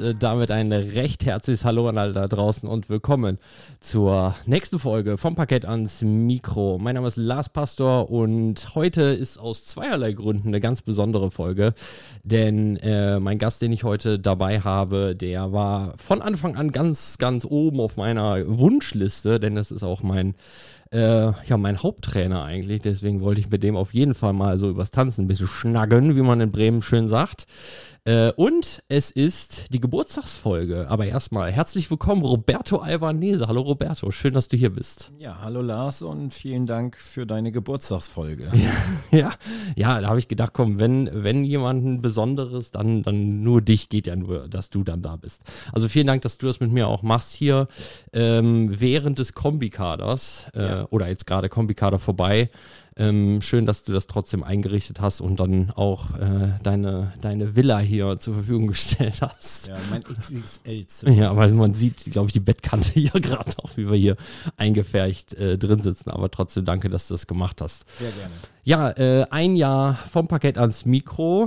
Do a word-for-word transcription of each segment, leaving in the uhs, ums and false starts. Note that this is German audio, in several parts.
äh, damit ein recht herzliches Hallo an alle da draußen und willkommen zur nächsten Folge vom Parkett ans Mikro. Mein Name ist Lars Pastor und heute ist aus zweierlei Gründen eine ganz besondere Folge, denn äh, mein Gast, den ich heute dabei habe, der war von Anfang an ganz, ganz oben auf meiner Wunschliste, denn das ist auch mein Äh, ja, mein Haupttrainer eigentlich, deswegen wollte ich mit dem auf jeden Fall mal so übers Tanzen ein bisschen schnacken, wie man in Bremen schön sagt. Äh, und es ist die Geburtstagsfolge, aber erstmal herzlich willkommen, Roberto Albanese. Hallo Roberto, schön, dass du hier bist. Ja, hallo Lars und vielen Dank für deine Geburtstagsfolge. Ja, ja, ja, da habe ich gedacht, komm, wenn, wenn jemand ein Besonderes, dann, dann nur dich geht ja nur, dass du dann da bist. Also vielen Dank, dass du das mit mir auch machst hier ähm, während des Kombikaders äh, ja. oder jetzt gerade Kombikader vorbei. Ähm, schön, dass du das trotzdem eingerichtet hast und dann auch äh, deine, deine Villa hier zur Verfügung gestellt hast. Ja, mein X X L-Zimmer. Ja, weil man sieht, glaube ich, die Bettkante hier gerade auch, wie wir hier eingefärcht äh, drin sitzen. Aber trotzdem danke, dass du das gemacht hast. Sehr gerne. Ja, äh, ein Jahr vom Parkett ans Mikro.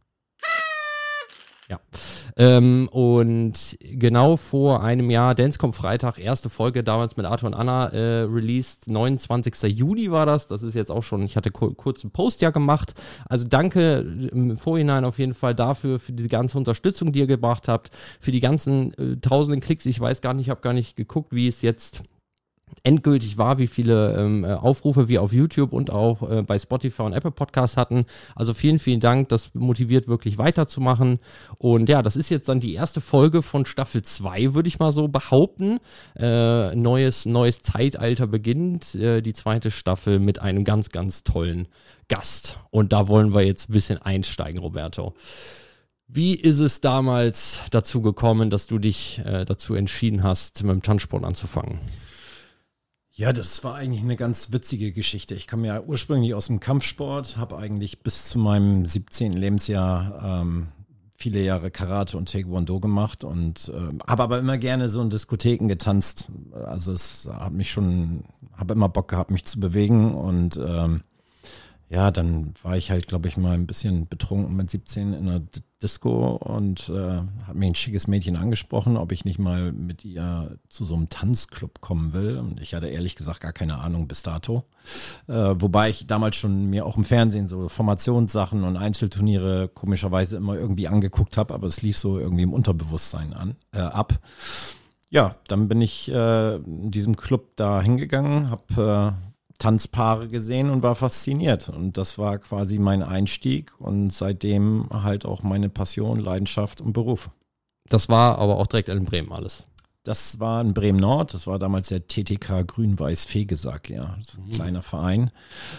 Ja, ähm, und genau vor einem Jahr, Dance kommt Freitag, erste Folge damals mit Arthur und Anna äh, released, neunundzwanzigsten Juni war das, das ist jetzt auch schon, ich hatte kur- kurz einen Post ja gemacht, also danke im Vorhinein auf jeden Fall dafür, für die ganze Unterstützung, die ihr gebracht habt, für die ganzen äh, tausenden Klicks, ich weiß gar nicht, ich habe gar nicht geguckt, wie es jetzt endgültig war, wie viele ähm, Aufrufe wir auf YouTube und auch äh, bei Spotify und Apple Podcasts hatten. Also vielen, vielen Dank. Das motiviert wirklich weiterzumachen. Und ja, das ist jetzt dann die erste Folge von Staffel zwei, würde ich mal so behaupten. Äh, neues, neues Zeitalter beginnt. Äh, die zweite Staffel mit einem ganz, ganz tollen Gast. Und da wollen wir jetzt ein bisschen einsteigen, Roberto. Wie ist es damals dazu gekommen, dass du dich äh, dazu entschieden hast, mit dem Tanzsport anzufangen? Ja, das war eigentlich eine ganz witzige Geschichte. Ich komme ja ursprünglich aus dem Kampfsport, habe eigentlich bis zu meinem siebzehnten Lebensjahr ähm, viele Jahre Karate und Taekwondo gemacht und äh, habe aber immer gerne so in Diskotheken getanzt. Also es hat mich schon, habe immer Bock gehabt, mich zu bewegen und ähm, ja, dann war ich halt, glaube ich, mal ein bisschen betrunken mit siebzehn in einer D- Disco und äh, hat mir ein schickes Mädchen angesprochen, ob ich nicht mal mit ihr zu so einem Tanzclub kommen will. Und ich hatte ehrlich gesagt gar keine Ahnung bis dato. Äh, wobei ich damals schon mir auch im Fernsehen so Formationssachen und Einzelturniere komischerweise immer irgendwie angeguckt habe, aber es lief so irgendwie im Unterbewusstsein an, äh, ab. Ja, dann bin ich äh, in diesem Club da hingegangen, habe äh, Tanzpaare gesehen und war fasziniert. Und das war quasi mein Einstieg und seitdem halt auch meine Passion, Leidenschaft und Beruf. Das war aber auch direkt in Bremen alles. Das war in Bremen-Nord, das war damals der T T K Grün-Weiß-Fegesack, ja, das ist ein mhm. kleiner Verein,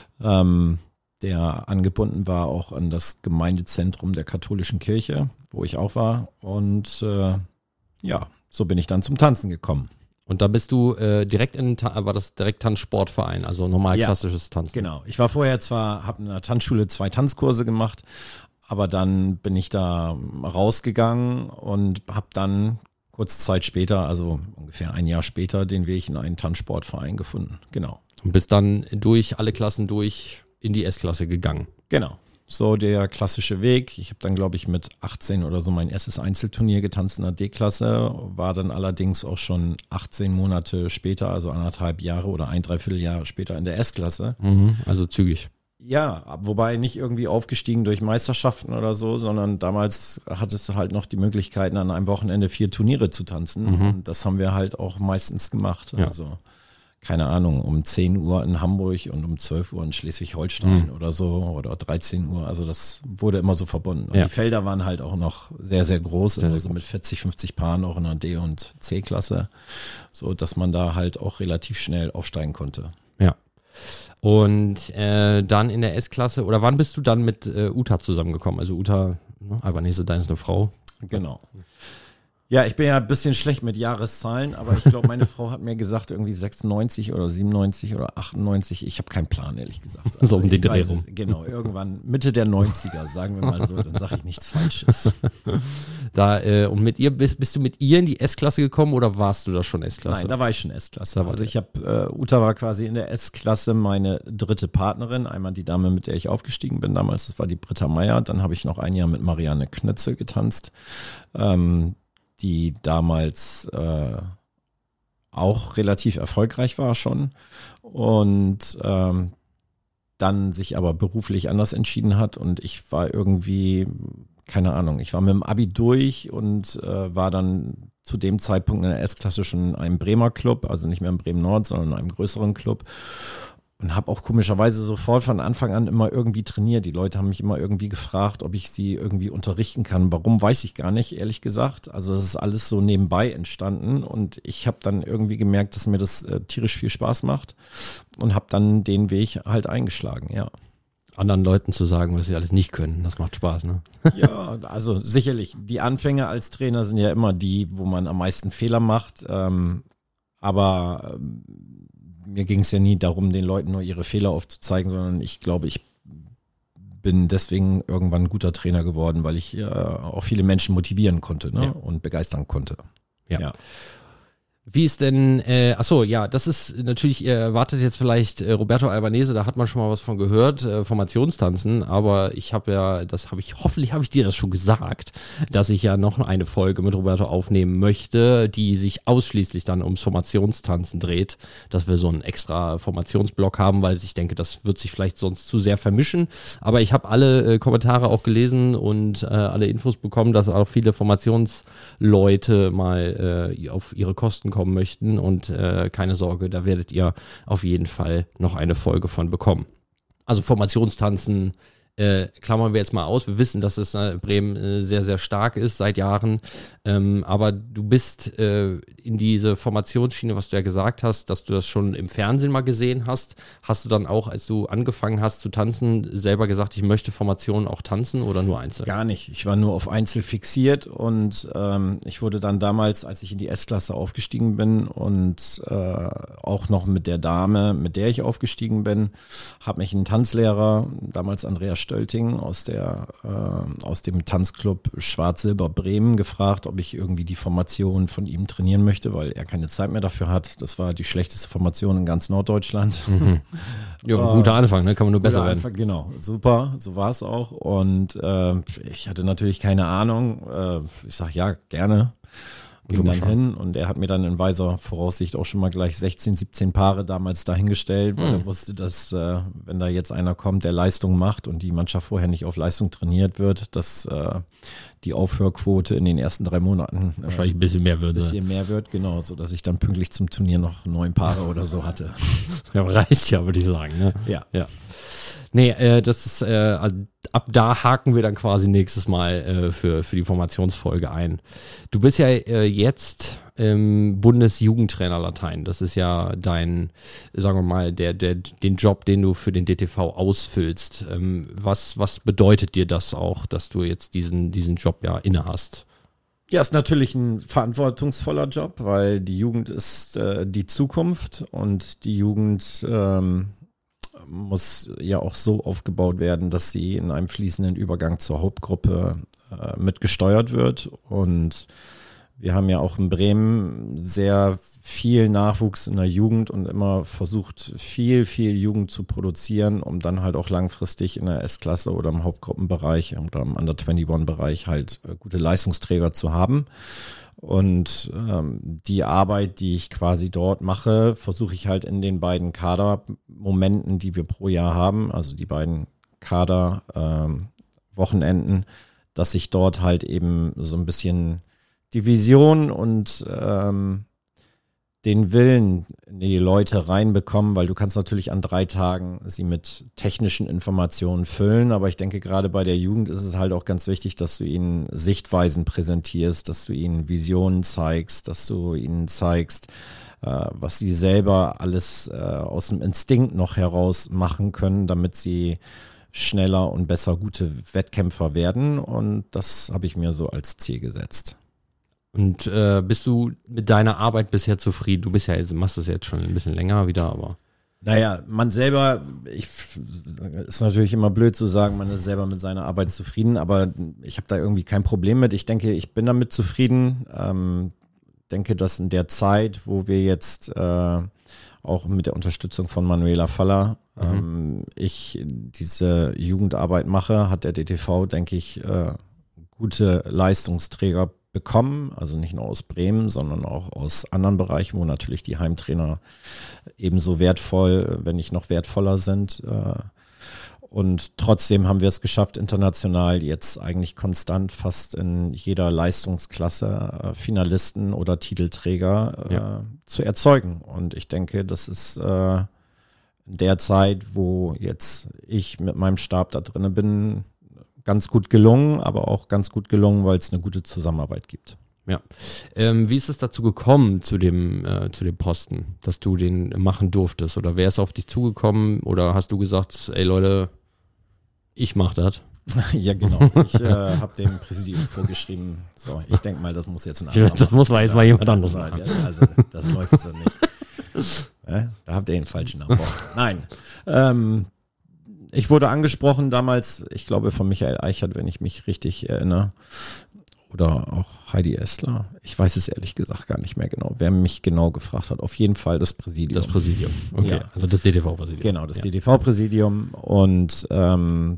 ähm, der angebunden war auch an das Gemeindezentrum der katholischen Kirche, wo ich auch war. Und äh, ja, so bin ich dann zum Tanzen gekommen. Und da bist du äh, direkt in, war das direkt Tanzsportverein, also normal ja, klassisches Tanzen. Genau. Ich war vorher zwar, habe in der Tanzschule zwei Tanzkurse gemacht, aber dann bin ich da rausgegangen und habe dann kurze Zeit später, also ungefähr ein Jahr später, den Weg in einen Tanzsportverein gefunden. Genau. Und bist dann durch alle Klassen durch in die S-Klasse gegangen. Genau. So der klassische Weg. Ich habe dann, glaube ich, mit achtzehn oder so mein erstes Einzelturnier getanzt in der D-Klasse, war dann allerdings auch schon achtzehn Monate später, also anderthalb Jahre oder ein Dreivierteljahr später in der S-Klasse. Mhm, also zügig. Ja, wobei nicht irgendwie aufgestiegen durch Meisterschaften oder so, sondern damals hattest du halt noch die Möglichkeiten, an einem Wochenende vier Turniere zu tanzen. Mhm. Und das haben wir halt auch meistens gemacht. Ja. Also keine Ahnung, um zehn Uhr in Hamburg und um zwölf Uhr in Schleswig-Holstein mhm. oder so oder dreizehn Uhr. Also das wurde immer so verbunden. Und ja. die Felder waren halt auch noch sehr, sehr groß, sehr, also sehr mit vierzig, fünfzig Paaren auch in der D- und C-Klasse, so dass man da halt auch relativ schnell aufsteigen konnte. Ja. Und äh, dann in der S-Klasse, oder wann bist du dann mit äh, Uta zusammengekommen? Also Uta, ne, Albanese, deine ist eine Frau. Genau. Ja, ich bin ja ein bisschen schlecht mit Jahreszahlen, aber ich glaube, meine Frau hat mir gesagt, irgendwie sechsundneunzig oder siebenundneunzig oder achtundneunzig. Ich habe keinen Plan, ehrlich gesagt. Also so um den Dreh rum. Genau, irgendwann Mitte der neunziger, sagen wir mal so, dann sage ich nichts Falsches. Da, äh, und mit ihr, bist, bist du mit ihr in die S-Klasse gekommen oder warst du da schon S-Klasse? Nein, da war ich schon S-Klasse. Also ich habe, äh, Uta war quasi in der S-Klasse meine dritte Partnerin. Einmal die Dame, mit der ich aufgestiegen bin damals, das war die Britta Meier. Dann habe ich noch ein Jahr mit Marianne Knötzel getanzt. Ähm, die damals äh, auch relativ erfolgreich war schon und ähm, dann sich aber beruflich anders entschieden hat und ich war irgendwie, keine Ahnung, ich war mit dem Abi durch und äh, war dann zu dem Zeitpunkt in der S-Klasse schon in einem Bremer Club, also nicht mehr im Bremen Nord, sondern in einem größeren Club und habe auch komischerweise sofort von Anfang an immer irgendwie trainiert. Die Leute haben mich immer irgendwie gefragt, ob ich sie irgendwie unterrichten kann. Warum, weiß ich gar nicht, ehrlich gesagt. Also das ist alles so nebenbei entstanden und ich habe dann irgendwie gemerkt, dass mir das äh, tierisch viel Spaß macht und habe dann den Weg halt eingeschlagen, ja. Anderen Leuten zu sagen, was sie alles nicht können, das macht Spaß, ne? Ja, also sicherlich. Die Anfänge als Trainer sind ja immer die, wo man am meisten Fehler macht. Ähm, aber ähm, mir ging es ja nie darum, den Leuten nur ihre Fehler aufzuzeigen, sondern ich glaube, ich bin deswegen irgendwann ein guter Trainer geworden, weil ich äh, auch viele Menschen motivieren konnte, ne? Ja. Und begeistern konnte. Ja. ja. Wie ist denn, äh, achso, ja, das ist natürlich, ihr erwartet jetzt vielleicht äh, Roberto Albanese, da hat man schon mal was von gehört, äh, Formationstanzen, aber ich habe ja, das habe ich, hoffentlich habe ich dir das schon gesagt, dass ich ja noch eine Folge mit Roberto aufnehmen möchte, die sich ausschließlich dann ums Formationstanzen dreht, dass wir so einen extra Formationsblock haben, weil ich denke, das wird sich vielleicht sonst zu sehr vermischen, aber ich habe alle äh, Kommentare auch gelesen und äh, alle Infos bekommen, dass auch viele Formationsleute mal äh, auf ihre Kosten kommen möchten und äh, keine Sorge, da werdet ihr auf jeden Fall noch eine Folge von bekommen. Also Formationstanzen äh, klammern wir jetzt mal aus. Wir wissen, dass es in Bremen äh, sehr, sehr stark ist seit Jahren, ähm, aber du bist äh, in diese Formationsschiene, was du ja gesagt hast, dass du das schon im Fernsehen mal gesehen hast. Hast du dann auch, als du angefangen hast zu tanzen, selber gesagt, ich möchte Formationen auch tanzen oder nur Einzel? Gar nicht. Ich war nur auf Einzel fixiert und ähm, ich wurde dann damals, als ich in die S-Klasse aufgestiegen bin und äh, auch noch mit der Dame, mit der ich aufgestiegen bin, habe mich ein Tanzlehrer, damals Andreas Stölting aus der äh, aus dem Tanzclub Schwarz-Silber Bremen gefragt, ob ich irgendwie die Formation von ihm trainieren möchte, weil er keine Zeit mehr dafür hat. Das war die schlechteste Formation in ganz Norddeutschland. Mhm. Ja, ein guter Anfang, ne? Kann man nur besser werden. Anfang, genau, super, so war es auch. Und äh, ich hatte natürlich keine Ahnung. Äh, ich sag ja, gerne. Ging dann hin und er hat mir dann in weiser Voraussicht auch schon mal gleich sechzehn, siebzehn Paare damals dahingestellt, weil mhm. er wusste, dass äh, wenn da jetzt einer kommt, der Leistung macht und die Mannschaft vorher nicht auf Leistung trainiert wird, dass äh, die Aufhörquote in den ersten drei Monaten äh, wahrscheinlich ein bisschen mehr wird. Ein bisschen mehr wird, genau, so dass ich dann pünktlich zum Turnier noch neun Paare oder so hatte. Ja, reicht ja, würde ich sagen. Ne? Ja. ja. Nee, äh, das ist, äh, ab da haken wir dann quasi nächstes Mal äh, für, für die Formationsfolge ein. Du bist ja äh, jetzt ähm, Bundesjugendtrainer Latein. Das ist ja dein, sagen wir mal, der, der, den Job, den du für den D T V ausfüllst. Ähm, was, was bedeutet dir das auch, dass du jetzt diesen, diesen Job ja inne hast? Ja, ist natürlich ein verantwortungsvoller Job, weil die Jugend ist äh, die Zukunft und die Jugend ähm, muss ja auch so aufgebaut werden, dass sie in einem fließenden Übergang zur Hauptgruppe äh, mitgesteuert wird. Und wir haben ja auch in Bremen sehr viel Nachwuchs in der Jugend und immer versucht, viel, viel Jugend zu produzieren, um dann halt auch langfristig in der S-Klasse oder im Hauptgruppenbereich oder im Under einundzwanzig-Bereich halt äh, gute Leistungsträger zu haben. Und ähm, die Arbeit, die ich quasi dort mache, versuche ich halt in den beiden Kadermomenten, die wir pro Jahr haben, also die beiden Kaderwochenenden, ähm, dass ich dort halt eben so ein bisschen die Vision und ähm, den Willen in die Leute reinbekommen, weil du kannst natürlich an drei Tagen sie mit technischen Informationen füllen, aber ich denke, gerade bei der Jugend ist es halt auch ganz wichtig, dass du ihnen Sichtweisen präsentierst, dass du ihnen Visionen zeigst, dass du ihnen zeigst, äh, was sie selber alles äh, aus dem Instinkt noch heraus machen können, damit sie schneller und besser gute Wettkämpfer werden, und das habe ich mir so als Ziel gesetzt. Und äh, bist du mit deiner Arbeit bisher zufrieden? Du bist ja jetzt, machst das jetzt schon ein bisschen länger wieder, aber. Naja, man selber, ich, ist natürlich immer blöd zu sagen, man ist selber mit seiner Arbeit zufrieden, aber ich habe da irgendwie kein Problem mit. Ich denke, ich bin damit zufrieden. Ähm, denke, dass in der Zeit, wo wir jetzt äh, auch mit der Unterstützung von Manuela Faller mhm. ähm, ich diese Jugendarbeit mache, hat der D T V, denke ich, äh, gute Leistungsträger bekommen, also nicht nur aus Bremen, sondern auch aus anderen Bereichen, wo natürlich die Heimtrainer ebenso wertvoll, wenn nicht noch wertvoller sind. Und trotzdem haben wir es geschafft, international jetzt eigentlich konstant fast in jeder Leistungsklasse Finalisten oder Titelträger ja. zu erzeugen. Und ich denke, das ist in der Zeit, wo jetzt ich mit meinem Stab da drin bin, ganz gut gelungen, aber auch ganz gut gelungen, weil es eine gute Zusammenarbeit gibt. Ja. Ähm, wie ist es dazu gekommen, zu dem, äh, zu dem Posten, dass du den machen durftest? Oder wer ist auf dich zugekommen? Oder hast du gesagt, ey Leute, ich mach das? Ja, genau. Ich äh, habe dem Präsidium vorgeschrieben, so, ich denke mal, das muss jetzt ein anderer machen. Das muss mal jetzt mal jemand anderes machen. Also, das läuft so nicht. Ja, da habt ihr den falschen Namen. Nein. Ähm, Ich wurde angesprochen damals, ich glaube von Michael Eichert, wenn ich mich richtig erinnere, oder auch Heidi Essler. Ich weiß es ehrlich gesagt gar nicht mehr genau, wer mich genau gefragt hat. Auf jeden Fall das Präsidium. Das Präsidium, okay, ja. Also das D T V-Präsidium. Genau, das ja. D T V-Präsidium. Und ähm,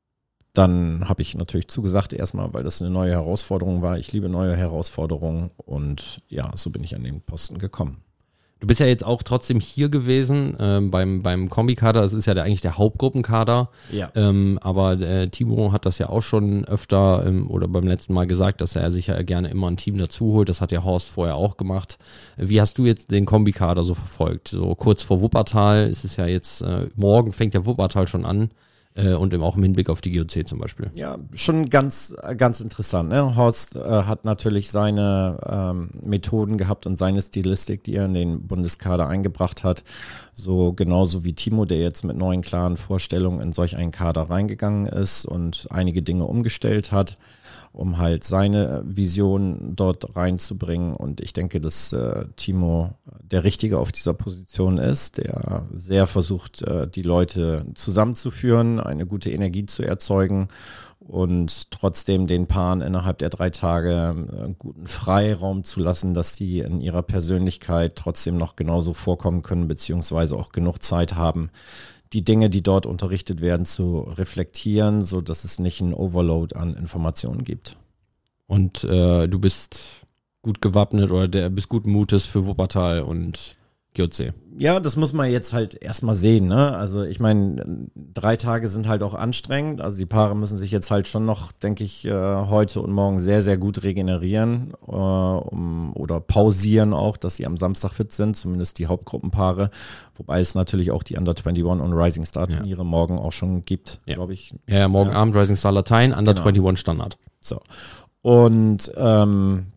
dann habe ich natürlich zugesagt erstmal, weil das eine neue Herausforderung war. Ich liebe neue Herausforderungen und ja, so bin ich an den Posten gekommen. Du bist ja jetzt auch trotzdem hier gewesen ähm, beim, beim Kombikader, das ist ja der, eigentlich der Hauptgruppenkader, ja. ähm, aber äh, Timo hat das ja auch schon öfter ähm, oder beim letzten Mal gesagt, dass er sich ja gerne immer ein Team dazu holt, das hat ja Horst vorher auch gemacht. Wie hast du jetzt den Kombikader so verfolgt? So kurz vor Wuppertal ist es ja jetzt, äh, morgen fängt ja Wuppertal schon an. Und eben auch im Hinblick auf die G O C zum Beispiel. Ja, schon ganz, ganz interessant. Ne? Horst äh, hat natürlich seine ähm, Methoden gehabt und seine Stilistik, die er in den Bundeskader eingebracht hat. So genauso wie Timo, der jetzt mit neuen, klaren Vorstellungen in solch einen Kader reingegangen ist und einige Dinge umgestellt hat, um halt seine Vision dort reinzubringen. Und ich denke, dass äh, Timo der Richtige auf dieser Position ist, der sehr versucht, äh, die Leute zusammenzuführen, eine gute Energie zu erzeugen und trotzdem den Paaren innerhalb der drei Tage einen guten Freiraum zu lassen, dass die in ihrer Persönlichkeit trotzdem noch genauso vorkommen können, beziehungsweise auch genug Zeit haben, die Dinge, die dort unterrichtet werden, zu reflektieren, so dass es nicht einen Overload an Informationen gibt. Und äh, du bist gut gewappnet oder der bist guten Mutes für Wuppertal und G O C. Ja, das muss man jetzt halt erstmal sehen, ne? Also ich meine, drei Tage sind halt auch anstrengend. Also die Paare müssen sich jetzt halt schon noch, denke ich, heute und morgen sehr, sehr gut regenerieren äh, um, oder pausieren auch, dass sie am Samstag fit sind, zumindest die Hauptgruppenpaare. Wobei es natürlich auch die Under einundzwanzig und Rising Star Turniere ja. morgen auch schon gibt, ja. glaube ich. Ja, ja, morgen ja. Abend Rising Star Latein, Under genau. einundzwanzig Standard. So. Und ähm,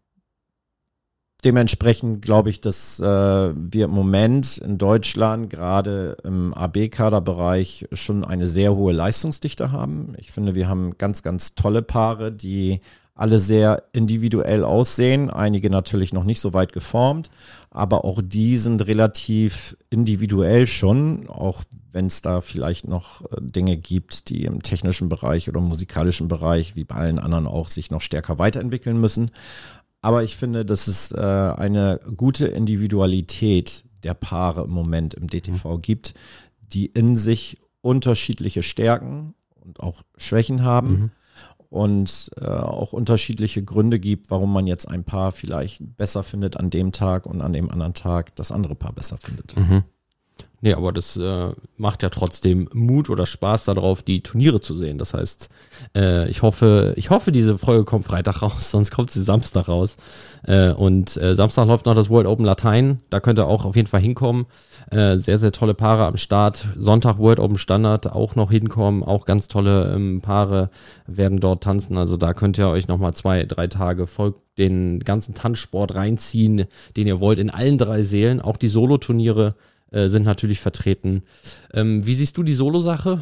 dementsprechend glaube ich, dass äh, wir im Moment in Deutschland gerade im A B-Kaderbereich schon eine sehr hohe Leistungsdichte haben. Ich finde, wir haben ganz, ganz tolle Paare, die alle sehr individuell aussehen, einige natürlich noch nicht so weit geformt, aber auch die sind relativ individuell schon, auch wenn es da vielleicht noch Dinge gibt, die im technischen Bereich oder musikalischen Bereich, wie bei allen anderen auch, sich noch stärker weiterentwickeln müssen. Aber ich finde, dass es äh, eine gute Individualität der Paare im Moment im D T V mhm. gibt, die in sich unterschiedliche Stärken und auch Schwächen haben mhm. und äh, auch unterschiedliche Gründe gibt, warum man jetzt ein Paar vielleicht besser findet an dem Tag und an dem anderen Tag das andere Paar besser findet. Mhm. Nee, aber das äh, macht ja trotzdem Mut oder Spaß darauf, die Turniere zu sehen. Das heißt, äh, ich hoffe, ich hoffe, diese Folge kommt Freitag raus, sonst kommt sie Samstag raus. Äh, und äh, Samstag läuft noch das World Open Latein. Da könnt ihr auch auf jeden Fall hinkommen. Äh, sehr, sehr tolle Paare am Start. Sonntag World Open Standard auch noch hinkommen. Auch ganz tolle ähm, Paare werden dort tanzen. Also da könnt ihr euch nochmal zwei, drei Tage voll den ganzen Tanzsport reinziehen, den ihr wollt, in allen drei Sälen. Auch die Solo-Turniere äh, sind natürlich vertreten. Ähm, wie siehst du die Solo-Sache?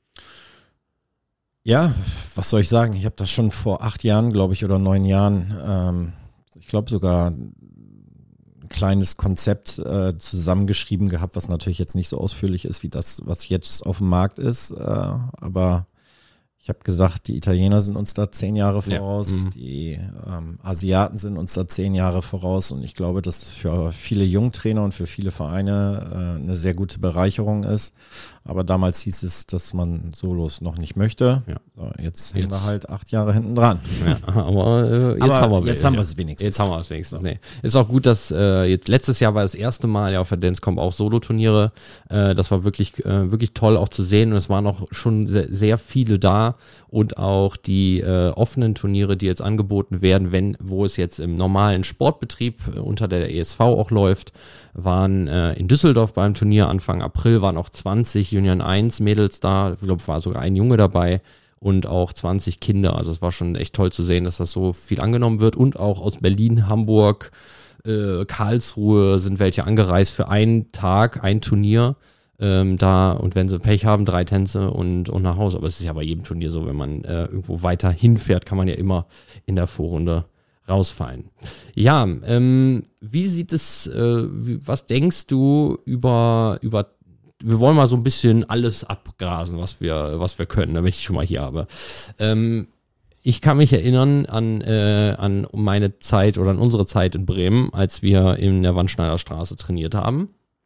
Ja, was soll ich sagen? Ich habe das schon vor acht Jahren, glaube ich, oder neun Jahren, ähm, ich glaube sogar ein kleines Konzept äh, zusammengeschrieben gehabt, was natürlich jetzt nicht so ausführlich ist wie das, was jetzt auf dem Markt ist. Äh, aber Ich habe gesagt, die Italiener sind uns da zehn Jahre voraus, ja. mhm. die ähm, Asiaten sind uns da zehn Jahre voraus und ich glaube, dass es für viele Jungtrainer und für viele Vereine äh, eine sehr gute Bereicherung ist. Aber damals hieß es, dass man Solos noch nicht möchte. Ja. So, jetzt hängen wir halt acht Jahre hinten dran. Ja, aber äh, jetzt aber haben wir jetzt haben wir es wenigstens. Jetzt haben wir es wenigstens. Nee. Ist auch gut, dass äh, jetzt letztes Jahr war das erste Mal ja auf der Denscom auch Solo-Turniere. Äh, das war wirklich äh, wirklich toll auch zu sehen und es waren auch schon sehr, sehr viele da und auch die äh, offenen Turniere, die jetzt angeboten werden, wenn wo es jetzt im normalen Sportbetrieb äh, unter der E S V auch läuft, waren äh, in Düsseldorf beim Turnier Anfang April waren auch zwanzig Union eins Mädels da, ich glaube, war sogar ein Junge dabei und auch zwanzig Kinder. Also es war schon echt toll zu sehen, dass das so viel angenommen wird und auch aus Berlin, Hamburg, äh, Karlsruhe sind welche angereist für einen Tag, ein Turnier. Ähm, da und wenn sie Pech haben, drei Tänze und, und nach Hause. Aber es ist ja bei jedem Turnier so, wenn man äh, irgendwo weiter hinfährt, kann man ja immer in der Vorrunde rausfallen. Ja, ähm, wie sieht es, äh, wie, was denkst du über, über, wir wollen mal so ein bisschen alles abgrasen, was wir, was wir können, damit ich schon mal hier habe. Ähm, ich kann mich erinnern an, äh, an meine Zeit oder an unsere Zeit in Bremen, als wir in der Wandschneiderstraße trainiert haben.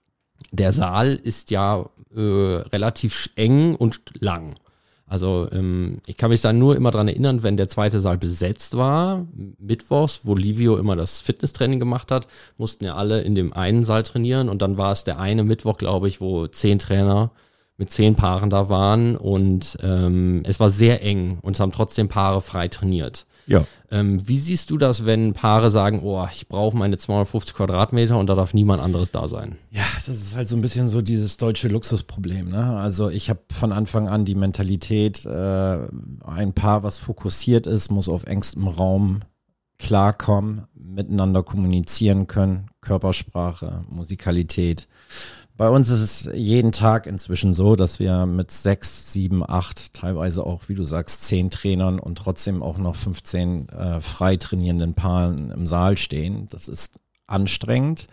Der Saal ist ja äh, relativ eng und lang. Also ähm, ich kann mich da nur immer dran erinnern, wenn der zweite Saal besetzt war, mittwochs, wo Livio immer das Fitnesstraining gemacht hat, mussten ja alle in dem einen Saal trainieren und dann war es der eine Mittwoch, glaube ich, wo zehn Trainer mit zehn Paaren da waren und ähm, es war sehr eng und es haben trotzdem Paare frei trainiert. Ja. Ähm, wie siehst du das, wenn Paare sagen, oh, ich brauche meine zweihundertfünfzig Quadratmeter und da darf niemand anderes da sein? Ja, das ist halt so ein bisschen so dieses deutsche Luxusproblem. Ne? Also ich habe von Anfang an die Mentalität, äh, ein Paar, was fokussiert ist, muss auf engstem Raum klarkommen, miteinander kommunizieren können, Körpersprache, Musikalität. Bei uns ist es jeden Tag inzwischen so, dass wir mit sechs, sieben, acht, teilweise auch, wie du sagst, zehn Trainern und trotzdem auch noch fünfzehn äh, frei trainierenden Paaren im Saal stehen. Das ist anstrengend,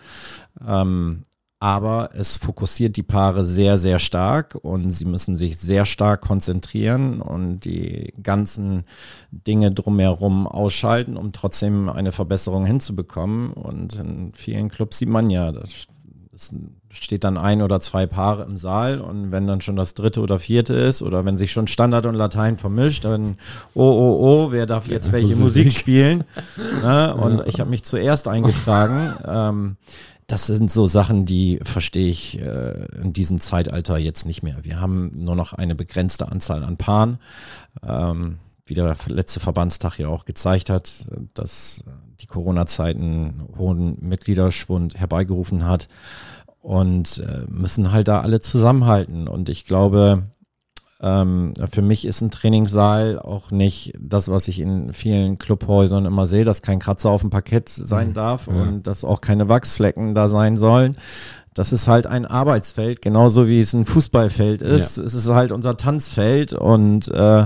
ähm, aber es fokussiert die Paare sehr, sehr stark und sie müssen sich sehr stark konzentrieren und die ganzen Dinge drumherum ausschalten, um trotzdem eine Verbesserung hinzubekommen. Und in vielen Clubs sieht man ja, das Es steht dann ein oder zwei Paare im Saal und wenn dann schon das dritte oder vierte ist oder wenn sich schon Standard und Latein vermischt, dann oh, oh, oh, wer darf jetzt welche ja, Musik spielen? Ne? Und ja. Ich habe mich zuerst eingetragen. ähm, das sind so Sachen, die verstehe ich äh, in diesem Zeitalter jetzt nicht mehr. Wir haben nur noch eine begrenzte Anzahl an Paaren. Ähm, wie der letzte Verbandstag ja auch gezeigt hat, dass die Corona-Zeit einen hohen Mitgliederschwund herbeigerufen hat und äh, müssen halt da alle zusammenhalten. Und ich glaube, ähm, für mich ist ein Trainingssaal auch nicht das, was ich in vielen Clubhäusern immer sehe, dass kein Kratzer auf dem Parkett sein mhm. darf ja. und dass auch keine Wachsflecken da sein sollen. Das ist halt ein Arbeitsfeld, genauso wie es ein Fußballfeld ist. Ja. Es ist halt unser Tanzfeld und äh,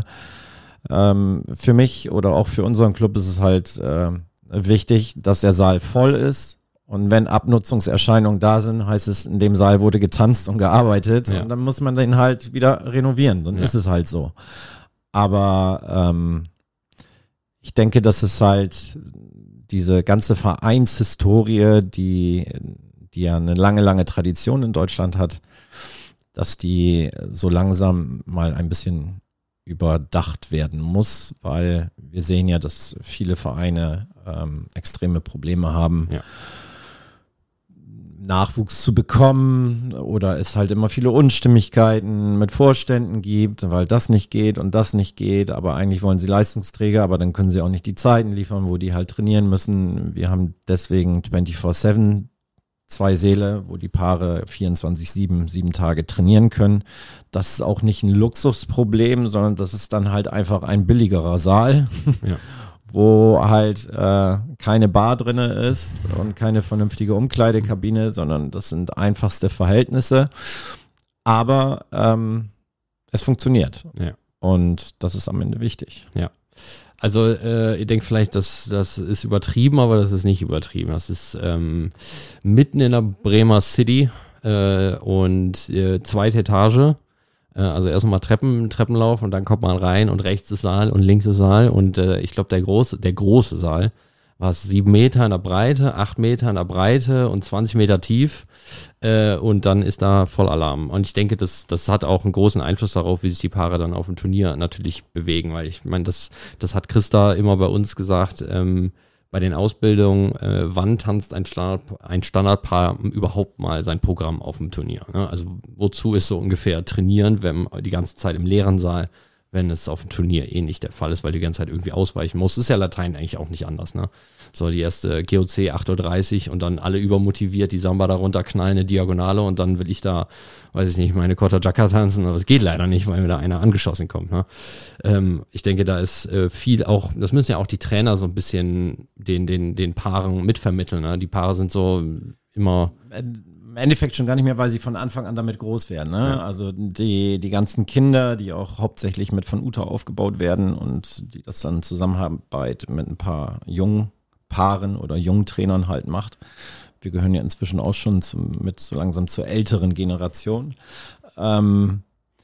ähm, für mich oder auch für unseren Club ist es halt äh, wichtig, dass der Saal voll ist. Und wenn Abnutzungserscheinungen da sind, heißt es, in dem Saal wurde getanzt und gearbeitet. Ja. Und dann muss man den halt wieder renovieren. Dann ja. ist es halt so. Aber ähm, ich denke, dass es halt diese ganze Vereinshistorie, die, die ja eine lange, lange Tradition in Deutschland hat, dass die so langsam mal ein bisschen überdacht werden muss, weil wir sehen ja, dass viele Vereine ähm, extreme Probleme haben, ja. Nachwuchs zu bekommen oder es halt immer viele Unstimmigkeiten mit Vorständen gibt, weil das nicht geht und das nicht geht, aber eigentlich wollen sie Leistungsträger, aber dann können sie auch nicht die Zeiten liefern, wo die halt trainieren müssen. Wir haben deswegen vierundzwanzig sieben zwei Säle, wo die Paare vierundzwanzig sieben, sieben Tage trainieren können. Das ist auch nicht ein Luxusproblem, sondern das ist dann halt einfach ein billigerer Saal, ja. wo halt äh, keine Bar drinne ist und keine vernünftige Umkleidekabine, sondern das sind einfachste Verhältnisse. Aber ähm, es funktioniert. Ja. Und das ist am Ende wichtig. Ja. Also äh, ihr denkt vielleicht, das, das ist übertrieben, aber das ist nicht übertrieben. Das ist ähm, mitten in der Bremer City äh, und äh, zweite Etage. Äh, also erst mal Treppen, Treppenlauf und dann kommt man rein und rechts ist Saal und links ist Saal und äh, ich glaube der große, der große Saal war es sieben Meter in der Breite, acht Meter in der Breite und zwanzig Meter tief äh, und dann ist da Vollalarm. Und ich denke, das, das hat auch einen großen Einfluss darauf, wie sich die Paare dann auf dem Turnier natürlich bewegen, weil ich meine, das, das hat Christa immer bei uns gesagt, ähm, bei den Ausbildungen, äh, wann tanzt ein, Standard, ein Standardpaar überhaupt mal sein Programm auf dem Turnier? Ne? Also wozu ist so ungefähr trainieren, wenn die ganze Zeit im leeren Saal, wenn es auf dem Turnier eh nicht der Fall ist, weil du die ganze Zeit irgendwie ausweichen musst. Ist ja Latein eigentlich auch nicht anders, ne? So, die erste G O C acht Uhr dreißig und dann alle übermotiviert, die Samba da runterknallen, eine Diagonale und dann will ich da, weiß ich nicht, meine Kota Jacka tanzen, aber es geht leider nicht, weil mir da einer angeschossen kommt, ne? Ähm, ich denke, da ist äh, viel auch, das müssen ja auch die Trainer so ein bisschen den, den, den Paaren mitvermitteln, ne? Die Paare sind so immer... Im Endeffekt schon gar nicht mehr, weil sie von Anfang an damit groß werden. Ne? Ja. Also die, die ganzen Kinder, die auch hauptsächlich mit von Uta aufgebaut werden und die das dann in Zusammenarbeit mit ein paar jungen Paaren oder jungen Trainern halt macht. Wir gehören ja inzwischen auch schon zum, mit so langsam zur älteren Generation. Ähm,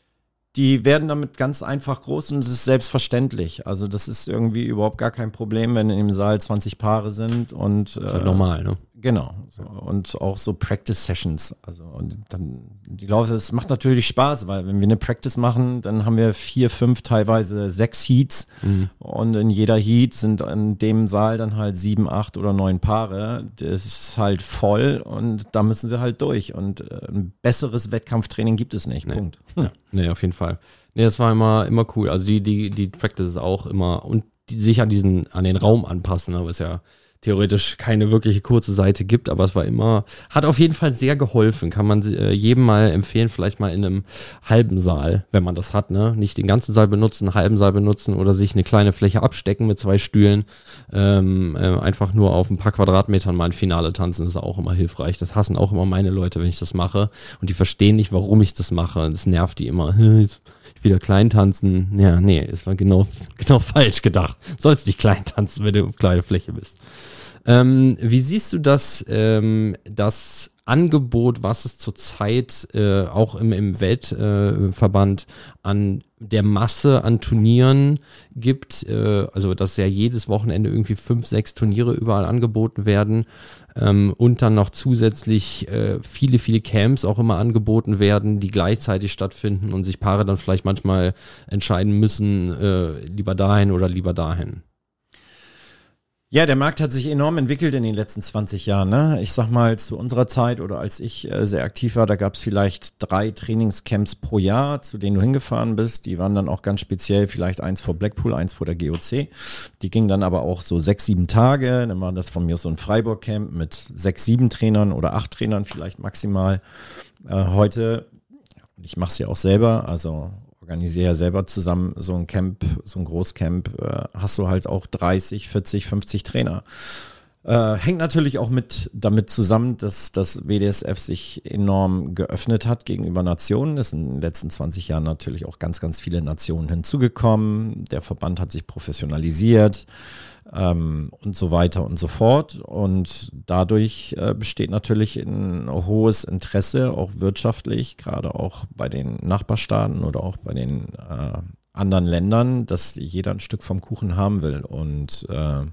die werden damit ganz einfach groß und es ist selbstverständlich. Also das ist irgendwie überhaupt gar kein Problem, wenn in dem Saal zwanzig Paare sind und das ist halt normal, ne? Genau. So. Und auch so Practice-Sessions. Also und dann die Läufe, es macht natürlich Spaß, weil wenn wir eine Practice machen, dann haben wir vier, fünf, teilweise sechs Heats. Mhm. Und in jeder Heat sind in dem Saal dann halt sieben, acht oder neun Paare. Das ist halt voll und da müssen sie halt durch. Und äh, ein besseres Wettkampftraining gibt es nicht. Nee. Punkt. Ja. Nee, auf jeden Fall. Nee, das war immer, immer cool. Also die, die, die Practice auch immer und die sich an diesen, an den Raum anpassen, aber ist ja theoretisch keine wirkliche kurze Seite gibt, aber es war immer, hat auf jeden Fall sehr geholfen, kann man äh, jedem mal empfehlen, vielleicht mal in einem halben Saal, wenn man das hat, ne, nicht den ganzen Saal benutzen, einen halben Saal benutzen oder sich eine kleine Fläche abstecken mit zwei Stühlen, ähm, äh, einfach nur auf ein paar Quadratmetern mal ein Finale tanzen, ist auch immer hilfreich, das hassen auch immer meine Leute, wenn ich das mache und die verstehen nicht, warum ich das mache, das nervt die immer, ich wieder klein tanzen, ja, nee, es war genau, genau falsch gedacht, sollst nicht klein tanzen, wenn du auf kleine Fläche bist. Ähm, wie siehst du das, ähm, das Angebot, was es zurzeit äh, auch im, im Weltverband äh, an der Masse an Turnieren gibt? Äh, also, dass ja jedes Wochenende irgendwie fünf, sechs Turniere überall angeboten werden ähm, und dann noch zusätzlich äh, viele, viele Camps auch immer angeboten werden, die gleichzeitig stattfinden und sich Paare dann vielleicht manchmal entscheiden müssen, äh, lieber dahin oder lieber dahin. Ja, der Markt hat sich enorm entwickelt in den letzten zwanzig Jahren. Ne? Ich sag mal, zu unserer Zeit oder als ich äh, sehr aktiv war, da gab es vielleicht drei Trainingscamps pro Jahr, zu denen du hingefahren bist. Die waren dann auch ganz speziell, vielleicht eins vor Blackpool, eins vor der G O C. Die gingen dann aber auch so sechs, sieben Tage. Dann war das von mir so ein Freiburg-Camp mit sechs, sieben Trainern oder acht Trainern vielleicht maximal. Äh, heute, ich mache es ja auch selber, also organisiere ja selber zusammen so ein Camp, so ein Großcamp, äh, hast du halt auch dreißig, vierzig, fünfzig Trainer. Äh, hängt natürlich auch mit damit zusammen, dass das W D S F sich enorm geöffnet hat gegenüber Nationen. Es sind in den letzten zwanzig Jahren natürlich auch ganz, ganz viele Nationen hinzugekommen. Der Verband hat sich professionalisiert ähm, und so weiter und so fort. Und dadurch äh, besteht natürlich ein hohes Interesse, auch wirtschaftlich, gerade auch bei den Nachbarstaaten oder auch bei den äh, anderen Ländern, dass jeder ein Stück vom Kuchen haben will. Und äh,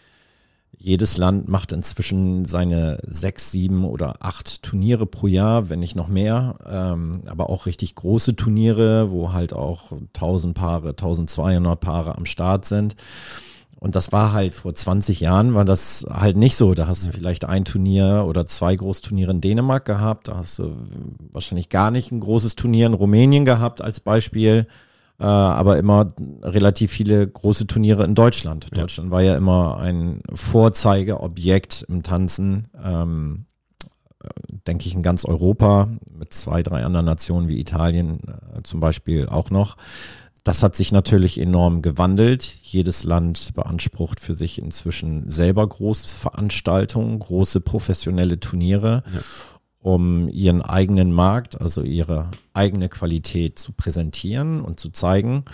jedes Land macht inzwischen seine sechs, sieben oder acht Turniere pro Jahr, wenn nicht noch mehr, ähm, aber auch richtig große Turniere, wo halt auch tausend Paare, eintausendzweihundert Paare am Start sind. Und das war halt vor zwanzig Jahren, war das halt nicht so. Da hast du vielleicht ein Turnier oder zwei Großturniere in Dänemark gehabt. Da hast du wahrscheinlich gar nicht ein großes Turnier in Rumänien gehabt als Beispiel. Äh, aber immer relativ viele große Turniere in Deutschland. Ja. Deutschland war ja immer ein Vorzeigeobjekt im Tanzen, ähm, denke ich, in ganz Europa, mit zwei, drei anderen Nationen wie Italien äh, zum Beispiel auch noch. Das hat sich natürlich enorm gewandelt. Jedes Land beansprucht für sich inzwischen selber große Veranstaltungen, große professionelle Turniere, ja, um ihren eigenen Markt, also ihre eigene Qualität zu präsentieren und zu zeigen.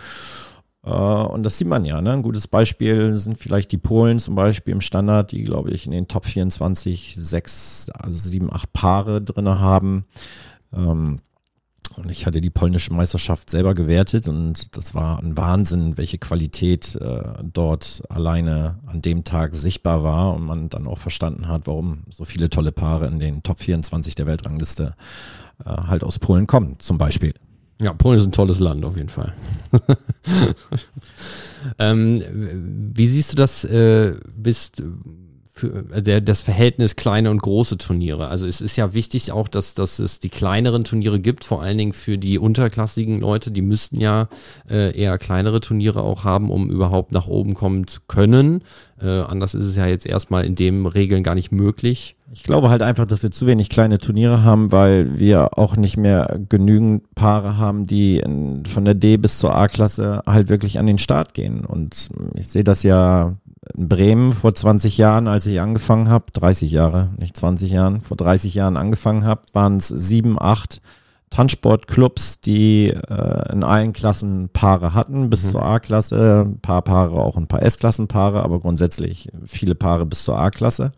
Und das sieht man ja, ne? Ein gutes Beispiel sind vielleicht die Polen zum Beispiel im Standard, die, glaube ich, in den Top vierundzwanzig sechs, also sieben, acht Paare drin haben. Und ich hatte die polnische Meisterschaft selber gewertet und das war ein Wahnsinn, welche Qualität äh, dort alleine an dem Tag sichtbar war und man dann auch verstanden hat, warum so viele tolle Paare in den Top vierundzwanzig der Weltrangliste äh, halt aus Polen kommen, zum Beispiel. Ja, Polen ist ein tolles Land auf jeden Fall. ähm, wie siehst du das, äh, bist für der, das Verhältnis kleine und große Turniere? Also es ist ja wichtig auch, dass, dass es die kleineren Turniere gibt, vor allen Dingen für die unterklassigen Leute, die müssten ja äh, eher kleinere Turniere auch haben, um überhaupt nach oben kommen zu können. Äh, anders ist es ja jetzt erstmal in den Regeln gar nicht möglich. Ich glaube halt einfach, dass wir zu wenig kleine Turniere haben, weil wir auch nicht mehr genügend Paare haben, die in, von der D bis zur A-Klasse halt wirklich an den Start gehen. Und ich sehe das ja in Bremen vor zwanzig Jahren, als ich angefangen habe, dreißig Jahre, nicht zwanzig Jahren, vor dreißig Jahren angefangen habe, waren es sieben, acht Tanzsportclubs, die äh, in allen Klassen Paare hatten, bis mhm. zur A-Klasse, ein paar Paare, auch ein paar S-Klassenpaare, aber grundsätzlich viele Paare bis zur A-Klasse.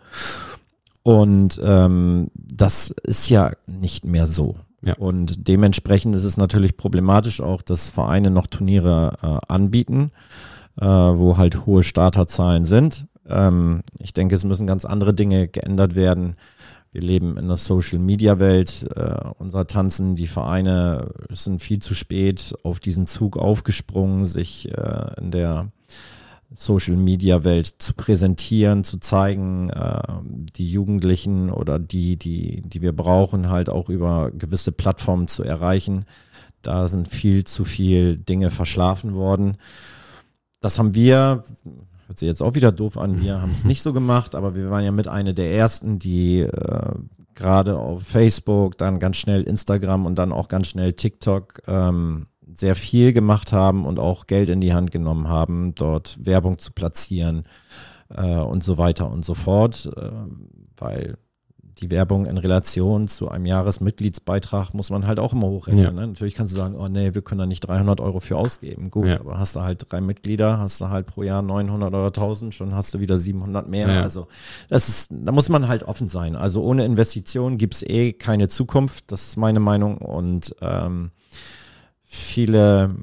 Und ähm, das ist ja nicht mehr so. Ja. Und dementsprechend ist es natürlich problematisch auch, dass Vereine noch Turniere äh, anbieten, äh, wo halt hohe Starterzahlen sind. Ähm, ich denke, es müssen ganz andere Dinge geändert werden. Wir leben in der Social-Media-Welt. Äh, unser Tanzen, die Vereine sind viel zu spät auf diesen Zug aufgesprungen, sich äh, in der Social-Media-Welt zu präsentieren, zu zeigen, äh, die Jugendlichen oder die, die, die wir brauchen, halt auch über gewisse Plattformen zu erreichen. Da sind viel zu viel Dinge verschlafen worden. Das haben wir, hört sich jetzt auch wieder doof an, wir haben es nicht so gemacht, aber wir waren ja mit einer der ersten, die äh, gerade auf Facebook, dann ganz schnell Instagram und dann auch ganz schnell TikTok ähm, sehr viel gemacht haben und auch Geld in die Hand genommen haben, dort Werbung zu platzieren äh, und so weiter und so fort, äh, weil die Werbung in Relation zu einem Jahresmitgliedsbeitrag muss man halt auch immer hochrechnen. Ja. Ne? Natürlich kannst du sagen, oh nee, wir können da nicht dreihundert Euro für ausgeben. Gut, ja. Aber hast du halt drei Mitglieder, hast du halt pro Jahr neunhundert oder tausend, schon hast du wieder siebenhundert mehr. Ja. Also das ist, da muss man halt offen sein. Also ohne Investition gibt's eh keine Zukunft, das ist meine Meinung. Und ähm, viele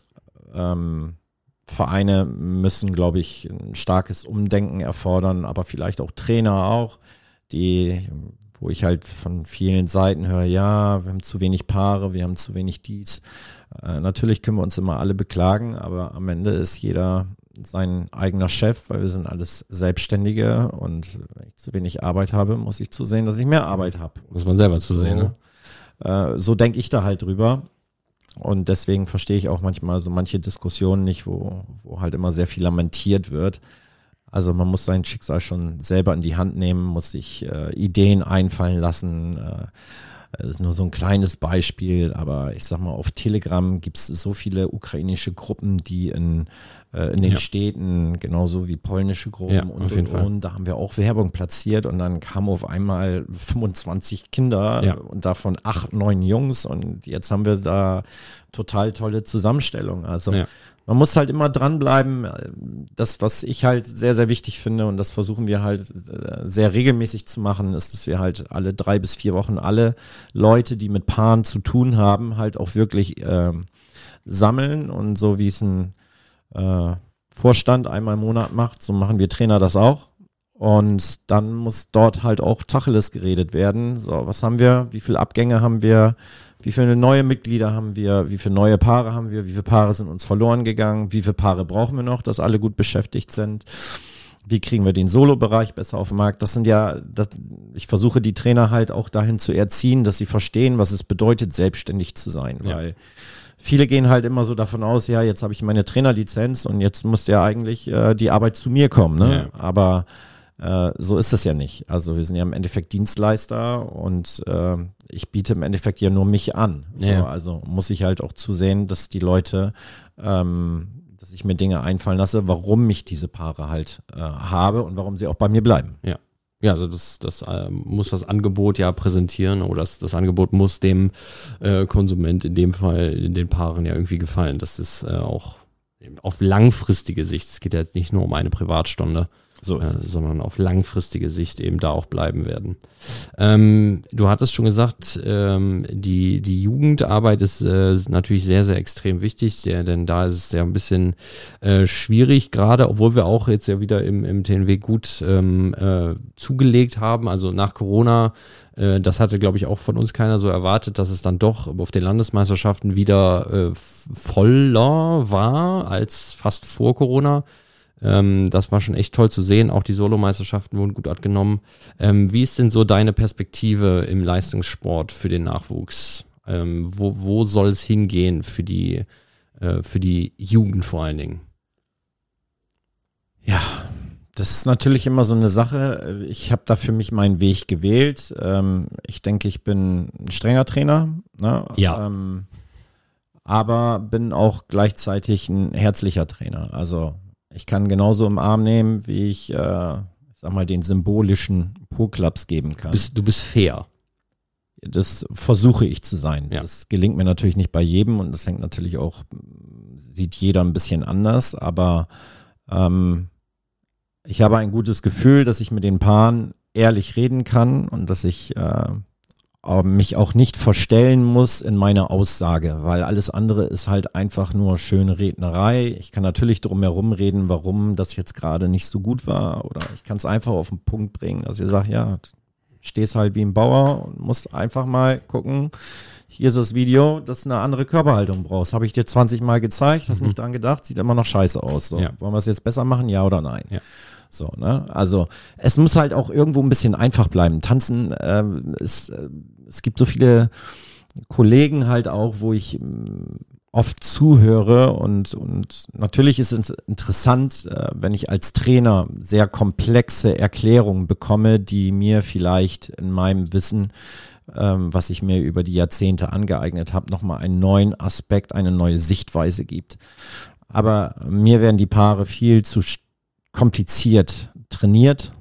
ähm, Vereine müssen, glaube ich, ein starkes Umdenken erfordern, aber vielleicht auch Trainer auch, die, wo ich halt von vielen Seiten höre, ja, wir haben zu wenig Paare, wir haben zu wenig dies. Äh, natürlich können wir uns immer alle beklagen, aber am Ende ist jeder sein eigener Chef, weil wir sind alles Selbstständige und wenn ich zu wenig Arbeit habe, muss ich zusehen, dass ich mehr Arbeit habe. Muss man selber zusehen, so, ne? Äh, so denke ich da halt drüber. Und deswegen verstehe ich auch manchmal so manche Diskussionen nicht, wo, wo halt immer sehr viel lamentiert wird. Also man muss sein Schicksal schon selber in die Hand nehmen, muss sich äh, Ideen einfallen lassen. Äh, das ist nur so ein kleines Beispiel, aber ich sag mal, auf Telegram gibt es so viele ukrainische Gruppen, die in, äh, in den ja. Städten, genauso wie polnische Gruppen ja, und, und, und, da haben wir auch Werbung platziert und dann kamen auf einmal fünfundzwanzig Kinder ja. und davon acht, neun Jungs und jetzt haben wir da total tolle Zusammenstellung. Also ja. man muss halt immer dranbleiben. Das, was ich halt sehr, sehr wichtig finde und das versuchen wir halt sehr regelmäßig zu machen, ist, dass wir halt alle drei bis vier Wochen alle Leute, die mit Paaren zu tun haben, halt auch wirklich äh, sammeln und so wie es ein äh, Vorstand einmal im Monat macht, so machen wir Trainer das auch. Und dann muss dort halt auch Tacheles geredet werden. So, was haben wir? Wie viele Abgänge haben wir? Wie viele neue Mitglieder haben wir? Wie viele neue Paare haben wir? Wie viele Paare sind uns verloren gegangen? Wie viele Paare brauchen wir noch, dass alle gut beschäftigt sind? Wie kriegen wir den Solo-Bereich besser auf den Markt? Das sind ja, das, ich versuche die Trainer halt auch dahin zu erziehen, dass sie verstehen, was es bedeutet, selbstständig zu sein. Ja. Weil viele gehen halt immer so davon aus, ja, jetzt habe ich meine Trainerlizenz und jetzt muss ja eigentlich äh, die Arbeit zu mir kommen. Ne? Ja. Aber äh, so ist es ja nicht. Also wir sind ja im Endeffekt Dienstleister und äh, ich biete im Endeffekt ja nur mich an. So, ja. Also muss ich halt auch zusehen, dass die Leute, ähm, dass ich mir Dinge einfallen lasse, warum ich diese Paare halt äh, habe und warum sie auch bei mir bleiben. Ja. Ja, also das, das äh, muss das Angebot ja präsentieren oder das, das Angebot muss dem äh, Konsument in dem Fall, in den Paaren ja irgendwie gefallen. Das ist äh, auch auf langfristige Sicht. Es geht ja jetzt nicht nur um eine Privatstunde. So ist äh, es. sondern auf langfristige Sicht eben da auch bleiben werden. Ähm, du hattest schon gesagt, ähm, die, die Jugendarbeit ist äh, natürlich sehr, sehr extrem wichtig, der, denn da ist es ja ein bisschen äh, schwierig, gerade obwohl wir auch jetzt ja wieder im, im T N W gut ähm, äh, zugelegt haben, also nach Corona. Äh, das hatte, glaube ich, auch von uns keiner so erwartet, dass es dann doch auf den Landesmeisterschaften wieder äh, voller war als fast vor Corona. Ähm, das war schon echt toll zu sehen. Auch die Solomeisterschaften wurden gut angenommen. Ähm, wie ist denn so deine Perspektive im Leistungssport für den Nachwuchs? Ähm, wo, wo soll es hingehen für die, äh, für die Jugend vor allen Dingen? Ja, das ist natürlich immer so eine Sache. Ich habe da für mich meinen Weg gewählt. Ähm, ich denke, ich bin ein strenger Trainer. Ne? Ja. Ähm, aber bin auch gleichzeitig ein herzlicher Trainer. Also ich kann genauso im Arm nehmen, wie ich, äh, ich sag mal, den symbolischen Po-Klaps geben kann. Du bist, du bist fair. Das versuche ich zu sein. Ja. Das gelingt mir natürlich nicht bei jedem und das hängt natürlich auch, sieht jeder ein bisschen anders, aber ähm, ich habe ein gutes Gefühl, dass ich mit den Paaren ehrlich reden kann und dass ich äh, mich auch nicht verstellen muss in meiner Aussage, weil alles andere ist halt einfach nur schöne Rednerei. Ich kann natürlich drum herum reden, warum das jetzt gerade nicht so gut war oder ich kann es einfach auf den Punkt bringen, dass ihr sagt, ja, stehst halt wie ein Bauer und musst einfach mal gucken, hier ist das Video, dass du eine andere Körperhaltung brauchst. Habe ich dir zwanzig Mal gezeigt, hast Mhm. nicht dran gedacht, sieht immer noch scheiße aus. So. Ja. Wollen wir es jetzt besser machen, ja oder nein? Ja. So, ne? Also es muss halt auch irgendwo ein bisschen einfach bleiben. Tanzen, äh, ist, äh, es gibt so viele Kollegen halt auch, wo ich ähm, oft zuhöre und, und natürlich ist es interessant, äh, wenn ich als Trainer sehr komplexe Erklärungen bekomme, die mir vielleicht in meinem Wissen, ähm, was ich mir über die Jahrzehnte angeeignet habe, nochmal einen neuen Aspekt, eine neue Sichtweise gibt. Aber mir werden die Paare viel zu kompliziert trainiert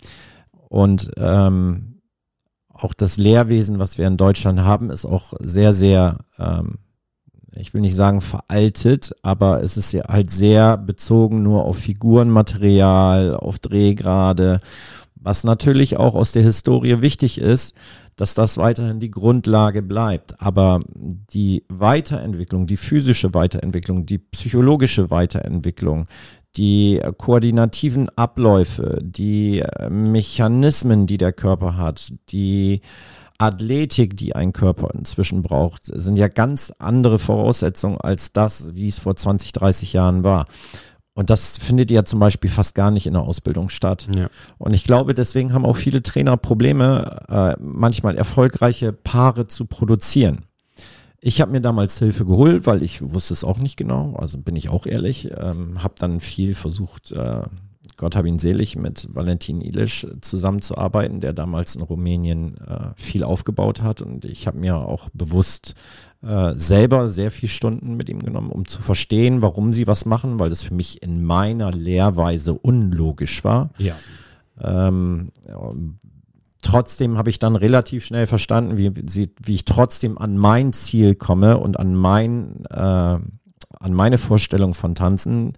und ähm, auch das Lehrwesen, was wir in Deutschland haben, ist auch sehr, sehr, ähm, ich will nicht sagen veraltet, aber es ist ja halt sehr bezogen nur auf Figurenmaterial, auf Drehgrade, was natürlich auch aus der Historie wichtig ist, dass das weiterhin die Grundlage bleibt. Aber die Weiterentwicklung, die physische Weiterentwicklung, die psychologische Weiterentwicklung, die koordinativen Abläufe, die Mechanismen, die der Körper hat, die Athletik, die ein Körper inzwischen braucht, sind ja ganz andere Voraussetzungen als das, wie es vor zwanzig, dreißig Jahren war. Und das findet ja zum Beispiel fast gar nicht in der Ausbildung statt. Ja. Und ich glaube, deswegen haben auch viele Trainer Probleme, äh, manchmal erfolgreiche Paare zu produzieren. Ich habe mir damals Hilfe geholt, weil ich wusste es auch nicht genau, also bin ich auch ehrlich, ähm, habe dann viel versucht, äh, Gott hab ihn selig, mit Valentin Ilic zusammenzuarbeiten, der damals in Rumänien äh, viel aufgebaut hat und ich habe mir auch bewusst äh, selber sehr viele Stunden mit ihm genommen, um zu verstehen, warum sie was machen, weil das für mich in meiner Lehrweise unlogisch war. Ja. Ähm, Trotzdem habe ich dann relativ schnell verstanden, wie, sie, wie ich trotzdem an mein Ziel komme und an mein, äh, an meine Vorstellung von Tanzen,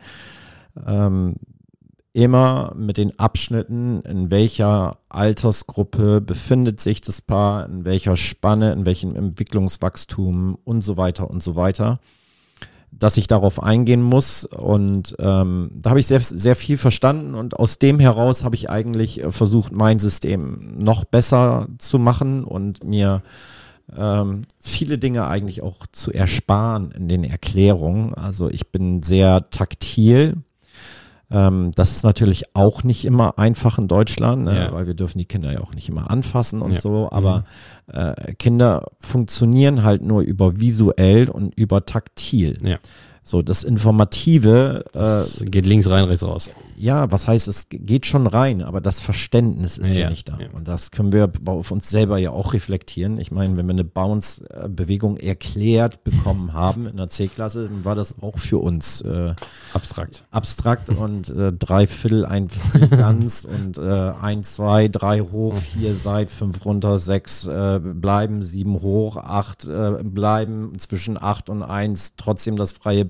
ähm, immer mit den Abschnitten, in welcher Altersgruppe befindet sich das Paar, in welcher Spanne, in welchem Entwicklungswachstum und so weiter und so weiter, dass ich darauf eingehen muss und ähm, da habe ich sehr, sehr viel verstanden und aus dem heraus habe ich eigentlich versucht, mein System noch besser zu machen und mir ähm, viele Dinge eigentlich auch zu ersparen in den Erklärungen. Also ich bin sehr taktil. Ähm, das ist natürlich auch nicht immer einfach in Deutschland, ne? Ja. Weil wir dürfen die Kinder ja auch nicht immer anfassen und Ja. so, aber äh, Kinder funktionieren halt nur über visuell und über taktil. Ja. So, das Informative, Das äh, geht links rein, rechts raus. ja, was heißt, es geht schon rein, aber das Verständnis ist ja, Ja, nicht da. ja. Und das können wir auf uns selber ja auch reflektieren. Ich meine, wenn wir eine Bounce-Bewegung erklärt bekommen haben in der C-Klasse, dann war das auch für uns äh, Abstrakt. abstrakt und äh, drei Viertel, ein Viertel ganz und äh, ein, zwei, drei hoch, vier seit, fünf runter, sechs äh, bleiben, sieben hoch, acht äh, bleiben, zwischen acht und eins trotzdem das freie Bein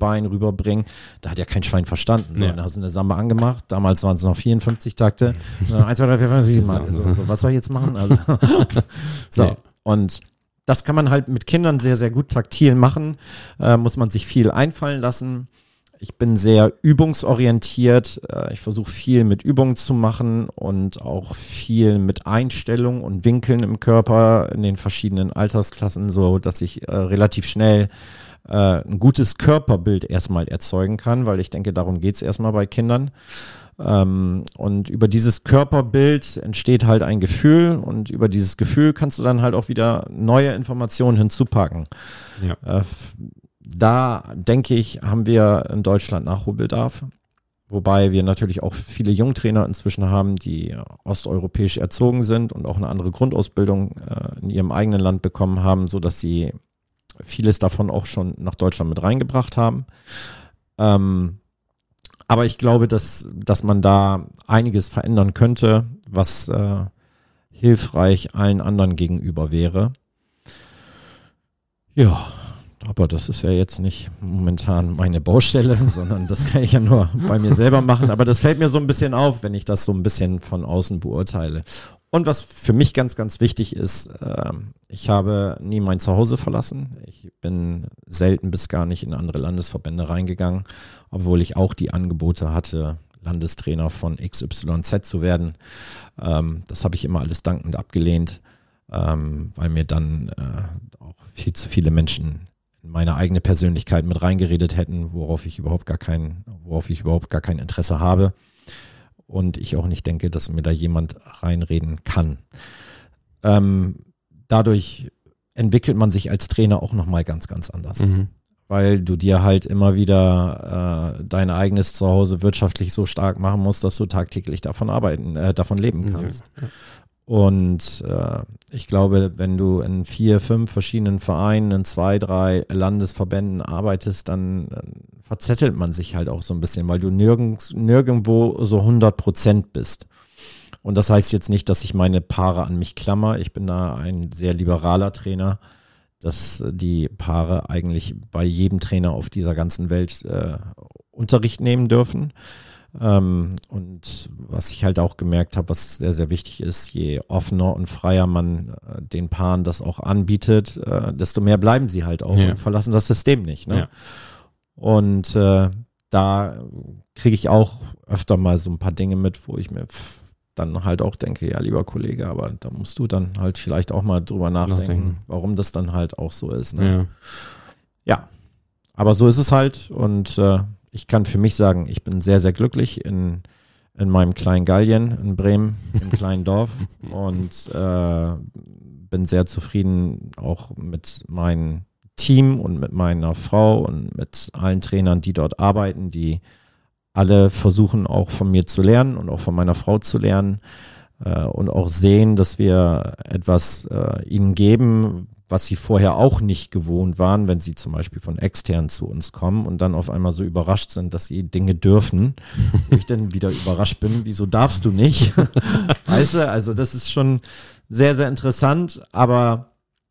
Bein rüberbringen. Da hat ja kein Schwein verstanden. So, Ja. dann hast du eine Samba angemacht. Damals waren es noch vierundfünfzig Takte. So, eins, zwei, drei, vier, fünf, sieben Mal. So, so, was soll ich jetzt machen? Also, so, Nee. und das kann man halt mit Kindern sehr, sehr gut taktil machen. Äh, muss man sich viel einfallen lassen. Ich bin sehr übungsorientiert. Äh, ich versuche viel mit Übungen zu machen und auch viel mit Einstellungen und Winkeln im Körper in den verschiedenen Altersklassen, so dass ich äh, relativ schnell äh, ein gutes Körperbild erstmal erzeugen kann, weil ich denke, darum geht es erstmal bei Kindern. Ähm, und über dieses Körperbild entsteht halt ein Gefühl und über dieses Gefühl kannst du dann halt auch wieder neue Informationen hinzupacken. Ja. Äh, da denke ich, haben wir in Deutschland Nachholbedarf, wobei wir natürlich auch viele Jungtrainer inzwischen haben, die osteuropäisch erzogen sind und auch eine andere Grundausbildung äh, in ihrem eigenen Land bekommen haben, sodass sie vieles davon auch schon nach Deutschland mit reingebracht haben. Ähm, Aber ich glaube, dass, dass man da einiges verändern könnte, was äh, hilfreich allen anderen gegenüber wäre. Ja, aber das ist ja jetzt nicht momentan meine Baustelle, sondern das kann ich ja nur bei mir selber machen. Aber das fällt mir so ein bisschen auf, wenn ich das so ein bisschen von außen beurteile. Und was für mich ganz, ganz wichtig ist, äh, ich habe nie mein Zuhause verlassen. Ich bin selten bis gar nicht in andere Landesverbände reingegangen, obwohl ich auch die Angebote hatte, Landestrainer von X Y Z zu werden. Ähm, das habe ich immer alles dankend abgelehnt, ähm, weil mir dann äh, auch viel zu viele Menschen in meine eigene Persönlichkeit mit reingeredet hätten, worauf ich überhaupt gar kein, worauf ich überhaupt gar kein Interesse habe. Und ich auch nicht denke, dass mir da jemand reinreden kann. Ähm, dadurch entwickelt man sich als Trainer auch nochmal ganz, ganz anders. Mhm. Weil du dir halt immer wieder äh, dein eigenes Zuhause wirtschaftlich so stark machen musst, dass du tagtäglich davon arbeiten, äh, davon leben kannst. Ja, ja. Und äh, ich glaube, wenn du in vier, fünf verschiedenen Vereinen, in zwei, drei Landesverbänden arbeitest, dann äh, verzettelt man sich halt auch so ein bisschen, weil du nirgends, nirgendwo so hundert Prozent bist. Und das heißt jetzt nicht, dass ich meine Paare an mich klammer. Ich bin da ein sehr liberaler Trainer, dass die Paare eigentlich bei jedem Trainer auf dieser ganzen Welt äh, Unterricht nehmen dürfen. Ähm, und was ich halt auch gemerkt habe, was sehr, sehr wichtig ist, je offener und freier man äh, den Paaren das auch anbietet, äh, desto mehr bleiben sie halt auch Ja. und verlassen das System nicht. Ne? Ja. Und äh, da kriege ich auch öfter mal so ein paar Dinge mit, wo ich mir pff, dann halt auch denke, ja, lieber Kollege, aber da musst du dann halt vielleicht auch mal drüber nachdenken, Nachdenken. warum das dann halt auch so ist. Ne? Ja. Ja, aber so ist es halt und äh, ich kann für mich sagen, ich bin sehr, sehr glücklich in, in meinem kleinen Gallien in Bremen, im kleinen Dorf und äh, bin sehr zufrieden auch mit meinem Team und mit meiner Frau und mit allen Trainern, die dort arbeiten, die alle versuchen auch von mir zu lernen und auch von meiner Frau zu lernen äh, und auch sehen, dass wir etwas äh, ihnen geben, was sie vorher auch nicht gewohnt waren, wenn sie zum Beispiel von extern zu uns kommen und dann auf einmal so überrascht sind, dass sie Dinge dürfen. Wo ich dann wieder überrascht bin, wieso darfst du nicht? Weißt du, also das ist schon sehr, sehr interessant, aber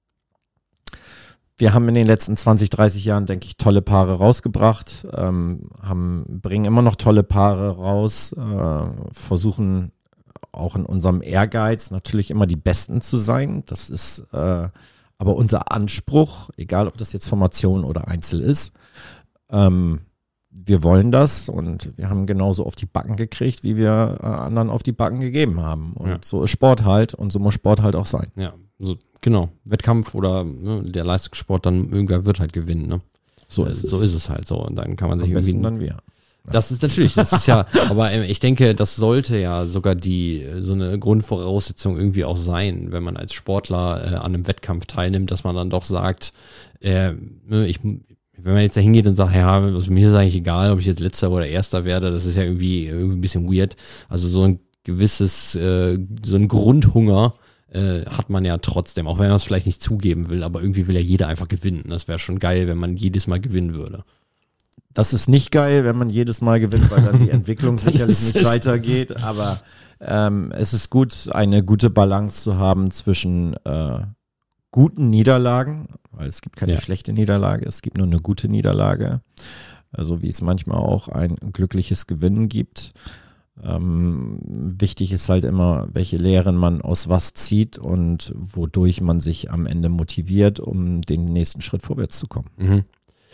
wir haben in den letzten zwanzig, dreißig Jahren, denke ich, tolle Paare rausgebracht, ähm, haben, bringen immer noch tolle Paare raus, äh, versuchen auch in unserem Ehrgeiz natürlich immer die Besten zu sein. Das ist äh, aber unser Anspruch, egal ob das jetzt Formation oder Einzel ist. Ähm, wir wollen das und wir haben genauso auf die Backen gekriegt, wie wir äh, anderen auf die Backen gegeben haben. Und Ja. so ist Sport halt und so muss Sport halt auch sein. Ja, so, genau. Wettkampf oder ne, der Leistungssport, dann irgendwer wird halt gewinnen. Ne? So Äh, ist so es. ist es halt so. Und dann kann man sich Am besten irgendwie. dann wir. Das ist natürlich, das ist ja, aber ähm, ich denke, das sollte ja sogar die, äh, so eine Grundvoraussetzung irgendwie auch sein, wenn man als Sportler äh, an einem Wettkampf teilnimmt, dass man dann doch sagt, äh, ne, ich, wenn man jetzt da hingeht und sagt, ja, also mir ist eigentlich egal, ob ich jetzt Letzter oder Erster werde, das ist ja irgendwie, irgendwie ein bisschen weird. Also so ein gewisses, äh, so ein Grundhunger äh, hat man ja trotzdem, auch wenn man es vielleicht nicht zugeben will, aber irgendwie will ja jeder einfach gewinnen. Das wäre schon geil, wenn man jedes Mal gewinnen würde. Das ist nicht geil, wenn man jedes Mal gewinnt, weil dann die Entwicklung sicherlich ist nicht es. weitergeht. Aber ähm, es ist gut, eine gute Balance zu haben zwischen äh, guten Niederlagen, weil es gibt keine Ja. schlechte Niederlage, es gibt nur eine gute Niederlage. so wie es manchmal auch ein glückliches Gewinnen gibt. Ähm, wichtig ist halt immer, welche Lehren man aus was zieht und wodurch man sich am Ende motiviert, um den nächsten Schritt vorwärts zu kommen. Mhm.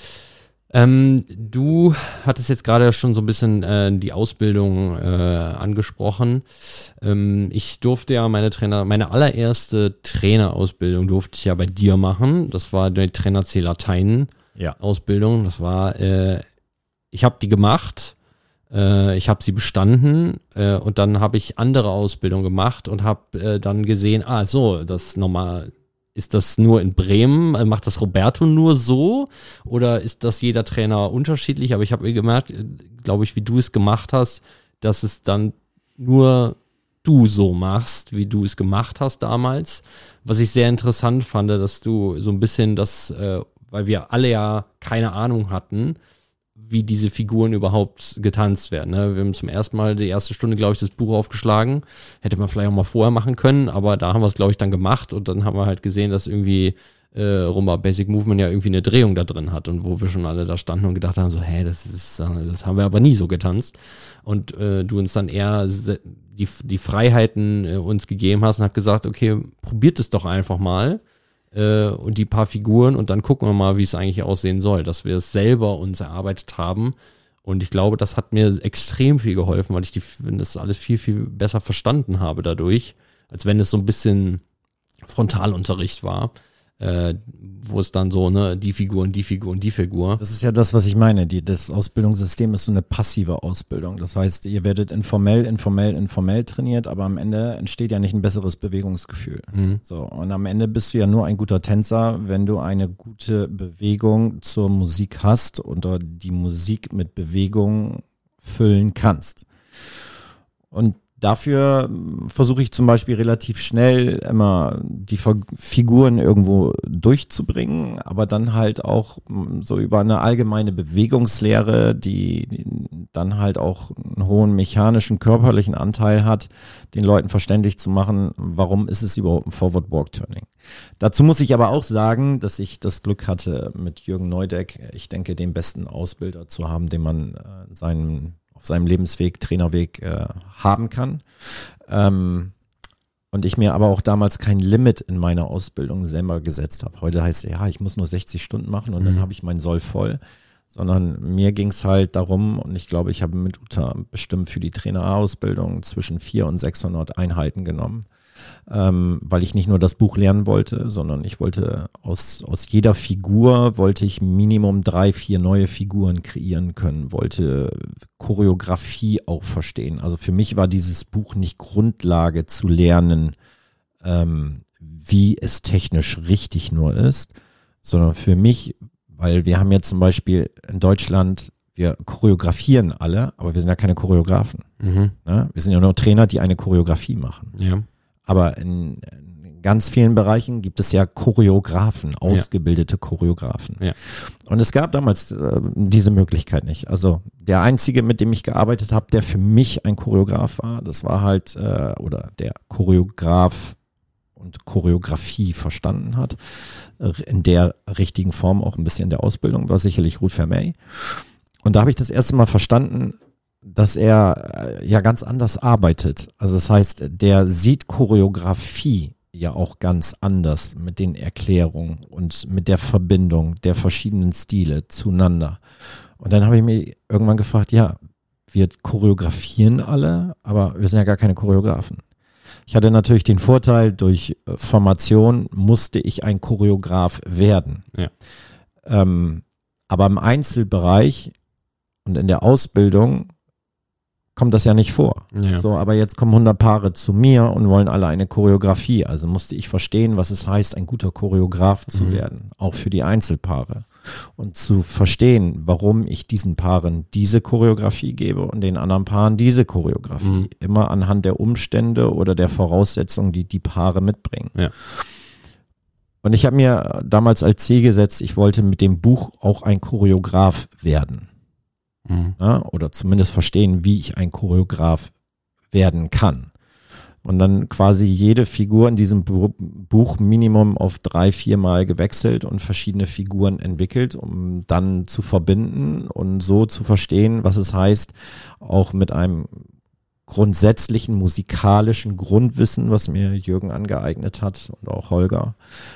Ähm, du hattest jetzt gerade schon so ein bisschen äh, die Ausbildung äh, angesprochen. Ähm, ich durfte ja meine Trainer, meine allererste Trainerausbildung durfte ich ja bei dir machen. Das war die Trainer C Latein Ja. Ausbildung. Das war, äh, ich habe die gemacht, äh, ich habe sie bestanden äh, und dann habe ich andere Ausbildung gemacht und habe äh, dann gesehen, ah so, das normal. Ist das nur in Bremen? Macht das Roberto nur so? Oder ist das jeder Trainer unterschiedlich? Aber ich habe gemerkt, glaube ich, wie du es gemacht hast, dass es dann nur du so machst, wie du es gemacht hast damals. Was ich sehr interessant fand, dass du so ein bisschen das, äh, weil wir alle ja keine Ahnung hatten, wie diese Figuren überhaupt getanzt werden. Ne? Wir haben zum ersten Mal die erste Stunde, glaube ich, das Buch aufgeschlagen. Hätte man vielleicht auch mal vorher machen können, aber da haben wir es, glaube ich, dann gemacht und dann haben wir halt gesehen, dass irgendwie äh, Rumba Basic Movement ja irgendwie eine Drehung da drin hat und wo wir schon alle da standen und gedacht haben, so, hä, das ist, das haben wir aber nie so getanzt. Und äh, du uns dann eher die, die Freiheiten äh, uns gegeben hast und hast gesagt, okay, probiert es doch einfach mal. Und die paar Figuren und dann gucken wir mal, wie es eigentlich aussehen soll, dass wir es selber uns erarbeitet haben und ich glaube, das hat mir extrem viel geholfen, weil ich die, das alles viel, viel besser verstanden habe dadurch, als wenn es so ein bisschen Frontalunterricht war, äh, wo es dann so, ne, die Figur und die Figur und die Figur. Das ist ja das, was ich meine. Die, das Ausbildungssystem ist so eine passive Ausbildung. Das heißt, ihr werdet informell, informell, informell trainiert, aber am Ende entsteht ja nicht ein besseres Bewegungsgefühl. Mhm. So, und am Ende bist du ja nur ein guter Tänzer, wenn du eine gute Bewegung zur Musik hast und die Musik mit Bewegung füllen kannst. Und dafür versuche ich zum Beispiel relativ schnell immer die Figuren irgendwo durchzubringen, aber dann halt auch so über eine allgemeine Bewegungslehre, die dann halt auch einen hohen mechanischen, körperlichen Anteil hat, den Leuten verständlich zu machen, warum ist es überhaupt ein Forward Walk Turning. Dazu muss ich aber auch sagen, dass ich das Glück hatte, mit Jürgen Neudeck, ich denke, den besten Ausbilder zu haben, den man äh, seinen auf seinem Lebensweg, Trainerweg äh, haben kann. Ähm, und ich mir aber auch damals kein Limit in meiner Ausbildung selber gesetzt habe. Heute heißt es, ja, ich muss nur sechzig Stunden machen und mhm. dann habe ich meinen Soll voll. Sondern mir ging es halt darum, und ich glaube, ich habe mit Uta bestimmt für die Trainerausbildung zwischen vierhundert und sechshundert Einheiten genommen. Ähm, weil ich nicht nur das Buch lernen wollte, sondern ich wollte aus, aus jeder Figur wollte ich Minimum drei, vier neue Figuren kreieren können, wollte Choreografie auch verstehen. Also für mich war dieses Buch nicht Grundlage zu lernen, ähm, wie es technisch richtig nur ist, sondern für mich, weil wir haben ja zum Beispiel in Deutschland, wir choreografieren alle, aber wir sind ja keine Choreografen. Mhm. Ne? Wir sind ja nur Trainer, die eine Choreografie machen. Ja. Aber in, in ganz vielen Bereichen gibt es ja Choreografen, ausgebildete ja. Choreografen. Ja. Und es gab damals äh, diese Möglichkeit nicht. Also der einzige, mit dem ich gearbeitet habe, der für mich ein Choreograf war, das war halt, äh, oder der Choreograf und Choreografie verstanden hat, in der richtigen Form auch ein bisschen in der Ausbildung, war sicherlich Ruth Vermey. Und da habe ich das erste Mal verstanden, dass er ja ganz anders arbeitet. Also das heißt, der sieht Choreografie ja auch ganz anders mit den Erklärungen und mit der Verbindung der verschiedenen Stile zueinander. Und dann habe ich mich irgendwann gefragt, ja, wir choreografieren alle, aber wir sind ja gar keine Choreografen. Ich hatte natürlich den Vorteil, durch Formation musste ich ein Choreograf werden. Ja. Ähm, aber im Einzelbereich und in der Ausbildung kommt das ja nicht vor. Ja. So, aber jetzt kommen hundert Paare zu mir und wollen alle eine Choreografie. Also musste ich verstehen, was es heißt, ein guter Choreograf zu mhm. werden, auch für die Einzelpaare. Und zu verstehen, warum ich diesen Paaren diese Choreografie gebe und den anderen Paaren diese Choreografie. Mhm. Immer anhand der Umstände oder der Voraussetzungen, die die Paare mitbringen. Ja. Und ich habe mir damals als Ziel gesetzt, ich wollte mit dem Buch auch ein Choreograf werden. Mhm. Ja, oder zumindest verstehen, wie ich ein Choreograf werden kann. und dann quasi jede Figur in diesem Bu- Buch Minimum auf drei, vier Mal gewechselt und verschiedene Figuren entwickelt, um dann zu verbinden und so zu verstehen, was es heißt, auch mit einem grundsätzlichen musikalischen Grundwissen, was mir Jürgen angeeignet hat und auch Holger,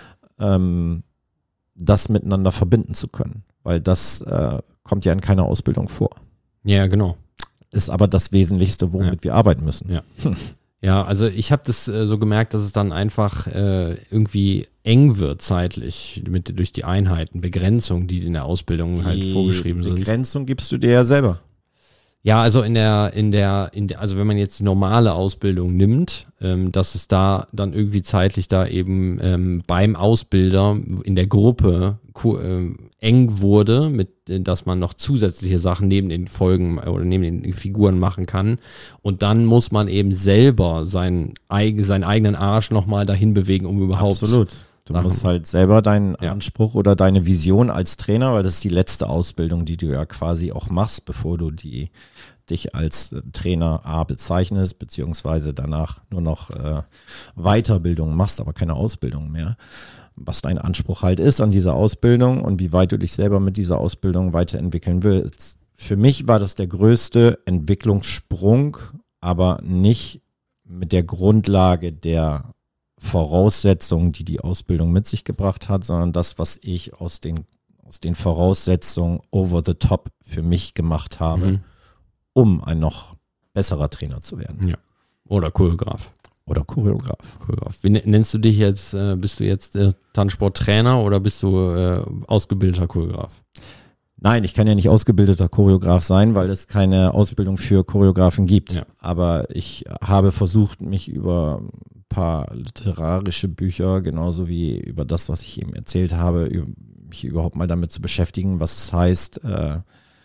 ähm, das miteinander verbinden zu können, weil das äh, kommt ja in keiner Ausbildung vor. Ja, genau. Ist aber das Wesentlichste, womit ja. wir arbeiten müssen. Ja, ja, also ich habe das äh, so gemerkt, dass es dann einfach äh, irgendwie eng wird zeitlich mit, durch die Einheiten, Begrenzungen, die in der Ausbildung die halt vorgeschrieben sind. Begrenzung gibst du dir ja selber. Ja, also in der, in der, in der, also wenn man jetzt die normale Ausbildung nimmt, ähm, dass es da dann irgendwie zeitlich da eben ähm, beim Ausbilder in der Gruppe ku- äh, eng wurde, mit, dass man noch zusätzliche Sachen neben den Folgen oder neben den Figuren machen kann. Und dann muss man eben selber seinen, eig- seinen eigenen Arsch nochmal dahin bewegen, um überhaupt. Absolut. Du Sachen. musst halt selber deinen Ja. Anspruch oder deine Vision als Trainer, weil das ist die letzte Ausbildung, die du ja quasi auch machst, bevor du die dich als Trainer A bezeichnest, beziehungsweise danach nur noch äh, Weiterbildung machst, aber keine Ausbildung mehr. Was dein Anspruch halt ist an dieser Ausbildung und wie weit du dich selber mit dieser Ausbildung weiterentwickeln willst. Für mich war das der größte Entwicklungssprung, aber nicht mit der Grundlage der Voraussetzungen, die die Ausbildung mit sich gebracht hat, sondern das, was ich aus den, aus den Voraussetzungen over the top für mich gemacht habe, Mhm. um ein noch besserer Trainer zu werden. Ja. Oder Choreograf. Oder Choreograf. Choreograf. Wie nennst du dich jetzt? Äh, bist du jetzt äh, Tanzsporttrainer oder bist du äh, ausgebildeter Choreograf? Nein, ich kann ja nicht ausgebildeter Choreograf sein, weil es keine Ausbildung für Choreografen gibt. Ja. Aber ich habe versucht, mich über ein paar literarische Bücher, genauso wie über das, was ich eben erzählt habe, über, mich überhaupt mal damit zu beschäftigen, was es heißt, äh,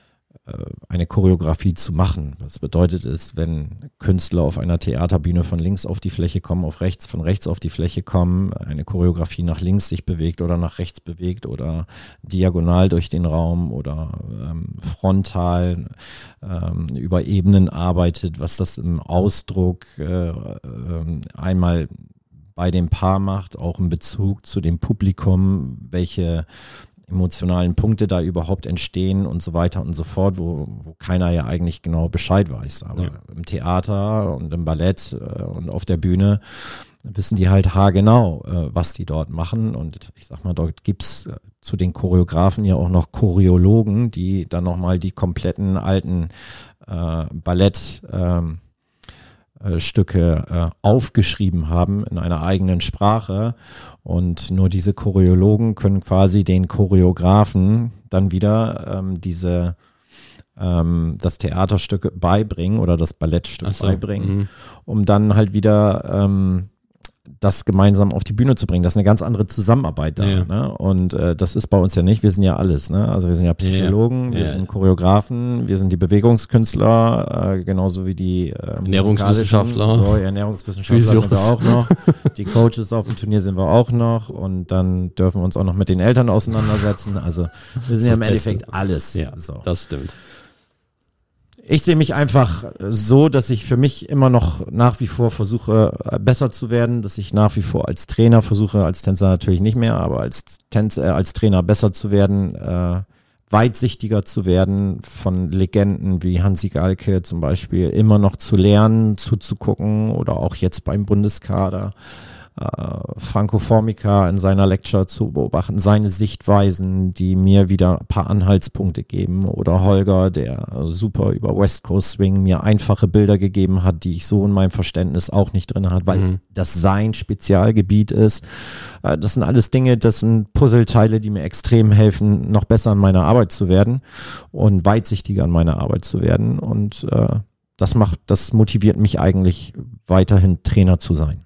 eine Choreografie zu machen. Was bedeutet es, wenn Künstler auf einer Theaterbühne von links auf die Fläche kommen, auf rechts, von rechts auf die Fläche kommen, eine Choreografie nach links sich bewegt oder nach rechts bewegt oder diagonal durch den Raum oder ähm, frontal ähm, über Ebenen arbeitet, was das im Ausdruck äh, äh, einmal bei dem Paar macht, auch in Bezug zu dem Publikum, welche emotionalen Punkte da überhaupt entstehen und so weiter und so fort, wo, wo keiner ja eigentlich genau Bescheid weiß. Aber ja. im Theater und im Ballett äh, und auf der Bühne wissen die halt haargenau, äh, was die dort machen. Und ich sag mal, dort gibt's äh, zu den Choreografen ja auch noch Choreologen, die dann nochmal die kompletten alten äh, Ballett ähm, Stücke äh, aufgeschrieben haben in einer eigenen Sprache und nur diese Choreologen können quasi den Choreografen dann wieder ähm, diese ähm, das Theaterstück beibringen oder das Ballettstück so, beibringen, mhm. um dann halt wieder ähm, das gemeinsam auf die Bühne zu bringen. Das ist eine ganz andere Zusammenarbeit da. Ja. Ne? Und äh, das ist bei uns ja nicht. Wir sind ja alles. Ne? Also wir sind ja Psychologen, ja. wir Ja. sind Choreografen, wir sind die Bewegungskünstler, äh, genauso wie die äh, Ernährungswissenschaftler. So, Ernährungswissenschaftler sind wir auch noch. Die Coaches auf dem Turnier sind wir auch noch. Und dann dürfen wir uns auch noch mit den Eltern auseinandersetzen. Also wir sind ja im Endeffekt Beste. alles. Ja, so. das stimmt. Ich sehe mich einfach so, dass ich für mich immer noch nach wie vor versuche, besser zu werden, dass ich nach wie vor als Trainer versuche, als Tänzer natürlich nicht mehr, aber als Tänzer, äh, als Trainer besser zu werden, äh, weitsichtiger zu werden, von Legenden wie Hansi Galke zum Beispiel immer noch zu lernen, zuzugucken oder auch jetzt beim Bundeskader. Franco Formica in seiner Lecture zu beobachten, seine Sichtweisen, die mir wieder ein paar Anhaltspunkte geben, oder Holger, der super über West Coast Swing mir einfache Bilder gegeben hat, die ich so in meinem Verständnis auch nicht drin hatte, weil mhm. das sein Spezialgebiet ist. Das sind alles Dinge, das sind Puzzleteile, die mir extrem helfen, noch besser an meiner Arbeit zu werden und weitsichtiger an meiner Arbeit zu werden, und äh, das macht, das motiviert mich eigentlich weiterhin Trainer zu sein.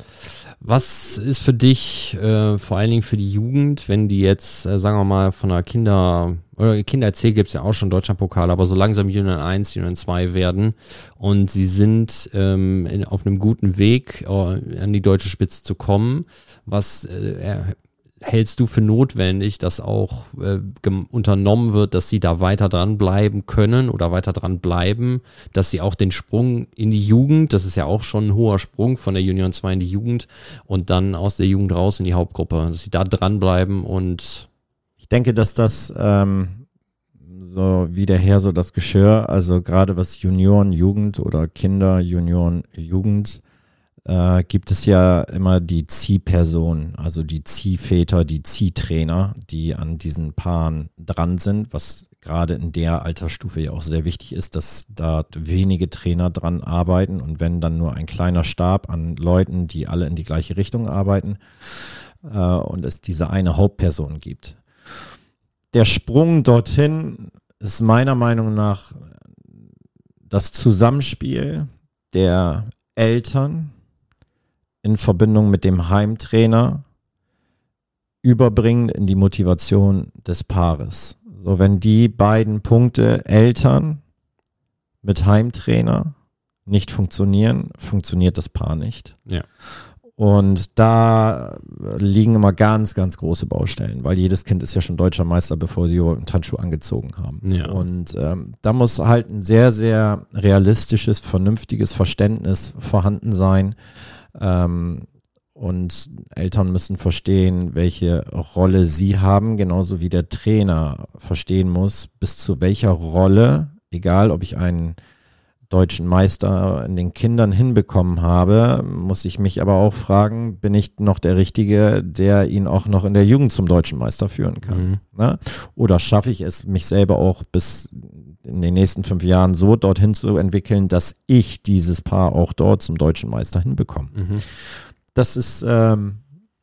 Was ist für dich, äh, vor allen Dingen für die Jugend, wenn die jetzt, äh, sagen wir mal, von einer Kinder- oder Kinder-C gibt es ja auch schon Deutschlandpokal, aber so langsam Junioren eins, Junioren zwei werden und sie sind ähm, in, auf einem guten Weg, äh, an die deutsche Spitze zu kommen, was äh, hältst du für notwendig, dass auch äh, gem- unternommen wird, dass sie da weiter dran bleiben können oder weiter dran bleiben, dass sie auch den Sprung in die Jugend, das ist ja auch schon ein hoher Sprung von der Junioren zwei in die Jugend und dann aus der Jugend raus in die Hauptgruppe, dass sie da dranbleiben und ich denke, dass das ähm, so wie der Herr so das Geschirr, also gerade was Junioren, Jugend oder Kinder, Junioren, Jugend, äh, gibt es ja immer die Ziehpersonen, also die Ziehväter, die Ziehtrainer, die an diesen Paaren dran sind, was gerade in der Altersstufe ja auch sehr wichtig ist, dass da wenige Trainer dran arbeiten und wenn dann nur ein kleiner Stab an Leuten, die alle in die gleiche Richtung arbeiten äh, und es diese eine Hauptperson gibt. Der Sprung dorthin ist meiner Meinung nach das Zusammenspiel der Eltern in Verbindung mit dem Heimtrainer überbringen in die Motivation des Paares. So, wenn die beiden Punkte Eltern mit Heimtrainer nicht funktionieren, funktioniert das Paar nicht. ja. Und da liegen immer ganz, ganz große Baustellen, weil jedes Kind ist ja schon deutscher Meister, bevor sie überhaupt einen Tanzschuh angezogen haben. Ja. Und ähm, da muss halt ein sehr, sehr realistisches, vernünftiges Verständnis vorhanden sein. Ähm, und Eltern müssen verstehen, welche Rolle sie haben, genauso wie der Trainer verstehen muss, bis zu welcher Rolle, egal ob ich einen deutschen Meister in den Kindern hinbekommen habe, muss ich mich aber auch fragen, bin ich noch der Richtige, der ihn auch noch in der Jugend zum deutschen Meister führen kann? Mhm. Ne? Oder schaffe ich es, mich selber auch bis in den nächsten fünf Jahren so dorthin zu entwickeln, dass ich dieses Paar auch dort zum deutschen Meister hinbekomme? Mhm. Das ist ähm,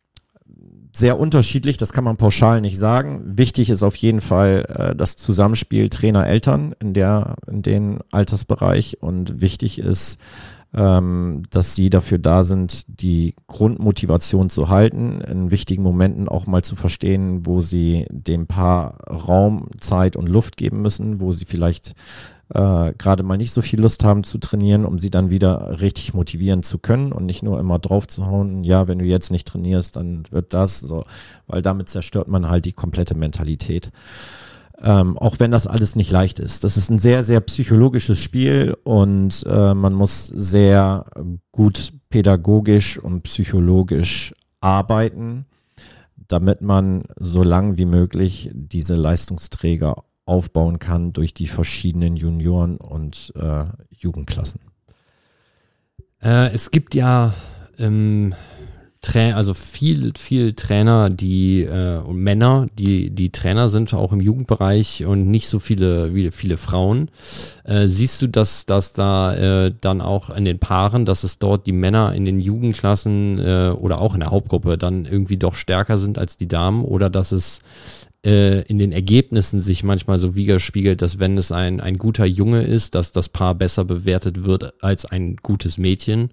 sehr unterschiedlich, das kann man pauschal nicht sagen. Wichtig ist auf jeden Fall äh, das Zusammenspiel Trainer-Eltern in der, in den Altersbereich und wichtig ist, ähm, dass sie dafür da sind, die Grundmotivation zu halten, in wichtigen Momenten auch mal zu verstehen, wo sie dem Paar Raum, Zeit und Luft geben müssen, wo sie vielleicht äh, gerade mal nicht so viel Lust haben zu trainieren, um sie dann wieder richtig motivieren zu können und nicht nur immer drauf zu hauen, ja, wenn du jetzt nicht trainierst, dann wird das so, weil damit zerstört man halt die komplette Mentalität. Ähm, auch wenn das alles nicht leicht ist. Das ist ein sehr, sehr psychologisches Spiel und äh, man muss sehr gut pädagogisch und psychologisch arbeiten, damit man so lang wie möglich diese Leistungsträger aufbauen kann durch die verschiedenen Junioren- und äh, Jugendklassen. Äh, es gibt ja ähm, Tra- also viel, viel Trainer, die äh, und Männer, die, die Trainer sind, auch im Jugendbereich und nicht so viele, wie viele Frauen. Äh, siehst du, dass, dass da äh, dann auch in den Paaren, dass es dort die Männer in den Jugendklassen äh, oder auch in der Hauptgruppe dann irgendwie doch stärker sind als die Damen oder dass es in den Ergebnissen sich manchmal so widerspiegelt, dass wenn es ein, ein guter Junge ist, dass das Paar besser bewertet wird als ein gutes Mädchen?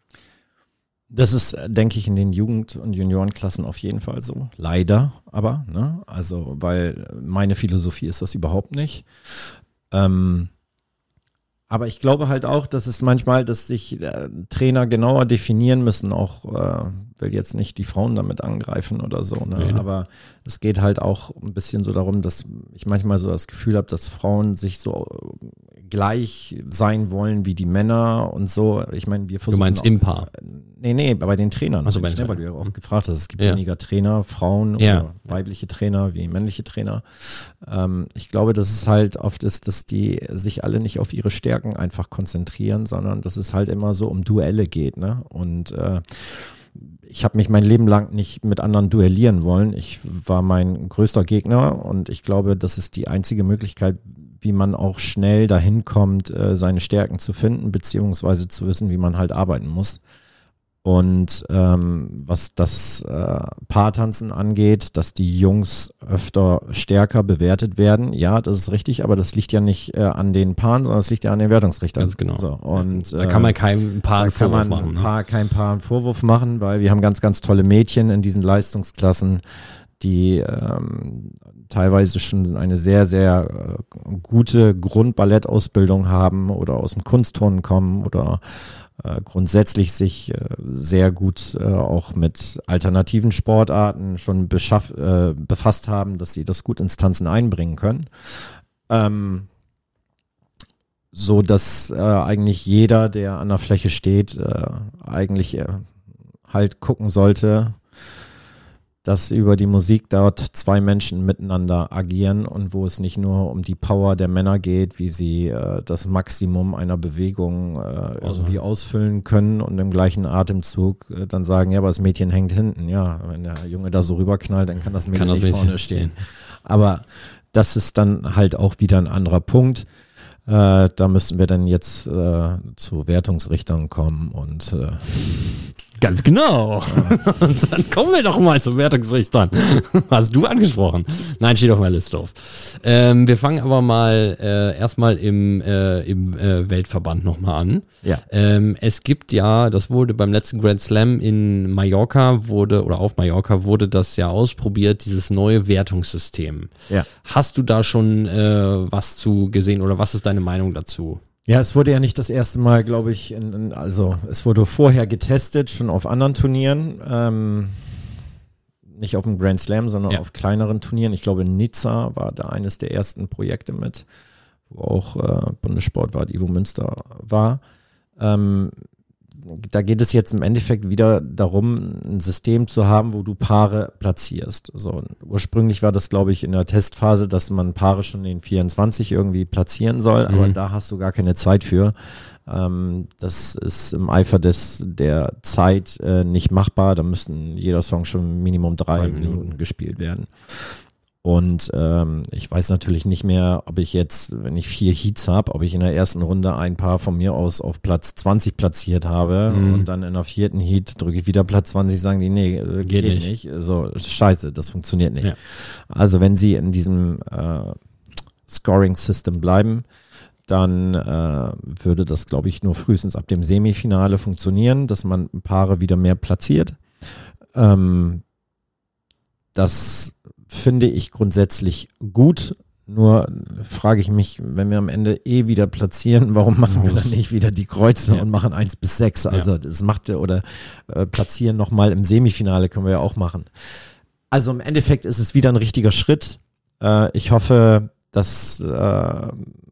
Das ist, denke ich, in den Jugend- und Juniorenklassen auf jeden Fall so. Leider aber, ne? Also, weil meine Philosophie ist das überhaupt nicht. Ähm, aber ich glaube halt auch, dass es manchmal, dass sich äh, Trainer genauer definieren müssen, auch äh, will jetzt nicht die Frauen damit angreifen oder so, ne? Nee, ne? Aber es geht halt auch ein bisschen so darum, dass ich manchmal so das Gefühl habe, dass Frauen sich so gleich sein wollen wie die Männer und so. Ich meine, wir versuchen. Du meinst auch, im Paar? Nee, nee, bei den Trainern. Ach so, bei den ne, weil Trainern. du ja auch gefragt hast, es gibt Ja. weniger Trainer, Frauen Ja. oder weibliche Trainer wie männliche Trainer. Ähm, ich glaube, dass es halt oft ist, dass die sich alle nicht auf ihre Stärken einfach konzentrieren, sondern dass es halt immer so um Duelle geht, ne? Und äh, ich habe mich mein Leben lang nicht mit anderen duellieren wollen. Ich war mein größter Gegner und ich glaube, das ist die einzige Möglichkeit, wie man auch schnell dahin kommt, äh, seine Stärken zu finden, beziehungsweise zu wissen, wie man halt arbeiten muss. Und ähm, was das äh, Paartanzen angeht, dass die Jungs öfter stärker bewertet werden, ja, das ist richtig, aber das liegt ja nicht äh, an den Paaren, sondern es liegt ja an den Wertungsrichtern. Ganz genau. So, und, Da kann man keinem Paar einen da kann Vorwurf man machen. Ne? Paar, kein Paar einen Vorwurf machen, weil wir haben ganz, ganz tolle Mädchen in diesen Leistungsklassen, die ähm, teilweise schon eine sehr, sehr äh, gute Grundballettausbildung haben oder aus dem Kunstturnen kommen oder äh, grundsätzlich sich äh, sehr gut äh, auch mit alternativen Sportarten schon beschaff, äh, befasst haben, dass sie das gut ins Tanzen einbringen können. Ähm, so dass äh, eigentlich jeder, der an der Fläche steht, äh, eigentlich äh, halt gucken sollte, dass über die Musik dort zwei Menschen miteinander agieren und wo es nicht nur um die Power der Männer geht, wie sie äh, das Maximum einer Bewegung äh, also. irgendwie ausfüllen können und im gleichen Atemzug äh, dann sagen, ja, aber das Mädchen hängt hinten. Ja, wenn der Junge da so rüberknallt, dann kann das Mädchen kann das nicht Mädchen vorne stehen. stehen. Aber das ist dann halt auch wieder ein anderer Punkt. Äh, da müssen wir dann jetzt äh, zu Wertungsrichtern kommen und äh, ganz genau. Und dann kommen wir doch mal zum Wertungsrichtern. Hast du angesprochen? Nein, steht auf meiner Liste drauf. Ähm, wir fangen aber mal äh, erstmal im, äh, im äh, Weltverband nochmal an. Ja. Ähm, es gibt ja, das wurde beim letzten Grand Slam in Mallorca, wurde oder auf Mallorca wurde das ja ausprobiert, dieses neue Wertungssystem. Ja. Hast du da schon äh, was zu gesehen oder was ist deine Meinung dazu? Ja, es wurde ja nicht das erste Mal, glaube ich, in, in, also es wurde vorher getestet, schon auf anderen Turnieren, ähm, nicht auf dem Grand Slam, sondern ja. auf kleineren Turnieren. Ich glaube, Nizza war da eines der ersten Projekte mit, wo auch äh, Bundessportwart Ivo Münster war. Ähm, da geht es jetzt im Endeffekt wieder darum, ein System zu haben, wo du Paare platzierst. So, ursprünglich war das, glaube ich, in der Testphase, dass man Paare schon in vierundzwanzig irgendwie platzieren soll, mhm. aber da hast du gar keine Zeit für. Ähm, das ist im Eifer des, der Zeit äh, nicht machbar. Da müssten jeder Song schon Minimum drei, drei Minuten. Minuten gespielt werden. Und ähm, ich weiß natürlich nicht mehr, ob ich jetzt, wenn ich vier Heats habe, ob ich in der ersten Runde ein Paar von mir aus auf Platz zwanzig platziert habe mhm. und dann in der vierten Heat drücke ich wieder Platz zwanzig, sagen die, nee, äh, geht, geht nicht. nicht. So, scheiße, das funktioniert nicht. Ja. Also wenn sie in diesem äh, Scoring-System bleiben, dann äh, würde das, glaube ich, nur frühestens ab dem Semifinale funktionieren, dass man Paare wieder mehr platziert. Ähm, das finde ich grundsätzlich gut, nur frage ich mich, wenn wir am Ende eh wieder platzieren, warum machen wir dann nicht wieder die Kreuze ja. und machen eins bis sechs? Also ja. das macht ja, oder äh, platzieren nochmal im Semifinale können wir ja auch machen. Also im Endeffekt ist es wieder ein richtiger Schritt. Äh, ich hoffe, dass äh,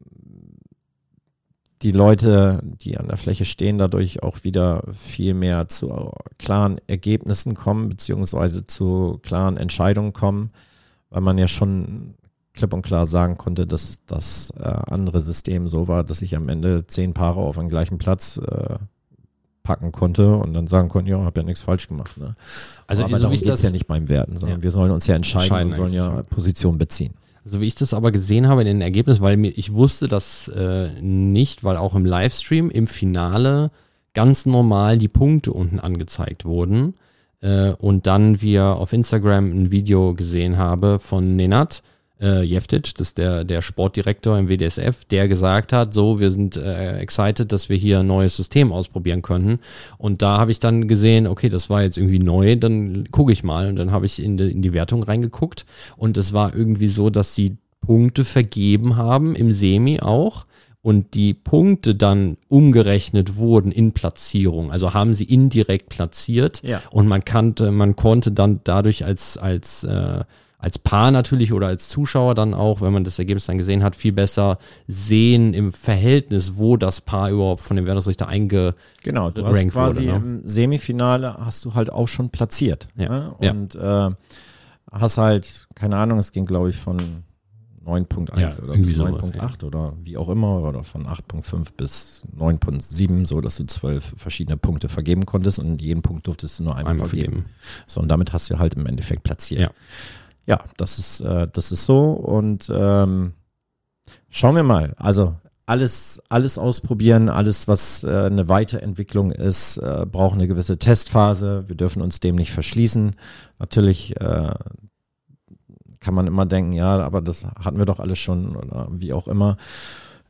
die Leute, die an der Fläche stehen, dadurch auch wieder viel mehr zu klaren Ergebnissen kommen, beziehungsweise zu klaren Entscheidungen kommen, weil man ja schon klipp und klar sagen konnte, dass das äh, andere System so war, dass ich am Ende zehn Paare auf einen gleichen Platz äh, packen konnte und dann sagen konnte, ja, habe ja nichts falsch gemacht. Ne? Also aber so darum geht es ja nicht beim Werten, sondern ja. wir sollen uns ja entscheiden, entscheiden und sollen ja Position beziehen. So wie ich das aber gesehen habe in den Ergebnissen, weil mir, ich wusste das äh, nicht, weil auch im Livestream im Finale ganz normal die Punkte unten angezeigt wurden äh, und dann wir auf Instagram ein Video gesehen habe von Nenad äh, Jeftic, das ist der, der Sportdirektor im W D S F, der gesagt hat, so, wir sind äh, excited, dass wir hier ein neues System ausprobieren könnten. Und da habe ich dann gesehen, okay, das war jetzt irgendwie neu, dann gucke ich mal. Und dann habe ich in die, in die Wertung reingeguckt und es war irgendwie so, dass sie Punkte vergeben haben, im Semi auch. Und die Punkte dann umgerechnet wurden in Platzierung. Also haben sie indirekt platziert. Ja. Und man kannte, man konnte dann dadurch als, als äh, als Paar natürlich oder als Zuschauer dann auch, wenn man das Ergebnis dann gesehen hat, viel besser sehen im Verhältnis, wo das Paar überhaupt von dem Wertungsrichter eingerankt genau, du hast quasi wurde, ne? Im Semifinale hast du halt auch schon platziert. Ja. Ne? Und ja. äh, hast halt, keine Ahnung, es ging glaube ich von neun Punkt eins ja, oder bis neun Punkt acht ja. oder wie auch immer oder von acht Punkt fünf bis neun Punkt sieben, so dass du zwölf verschiedene Punkte vergeben konntest und jeden Punkt durftest du nur einmal, einmal vergeben. vergeben. So, und damit hast du halt im Endeffekt platziert. Ja. Ja, das ist, äh, das ist so und ähm, schauen wir mal. Also alles, alles ausprobieren, alles, was äh, eine Weiterentwicklung ist, äh, braucht eine gewisse Testphase. Wir dürfen uns dem nicht verschließen. Natürlich äh, kann man immer denken, ja, aber das hatten wir doch alles schon oder wie auch immer.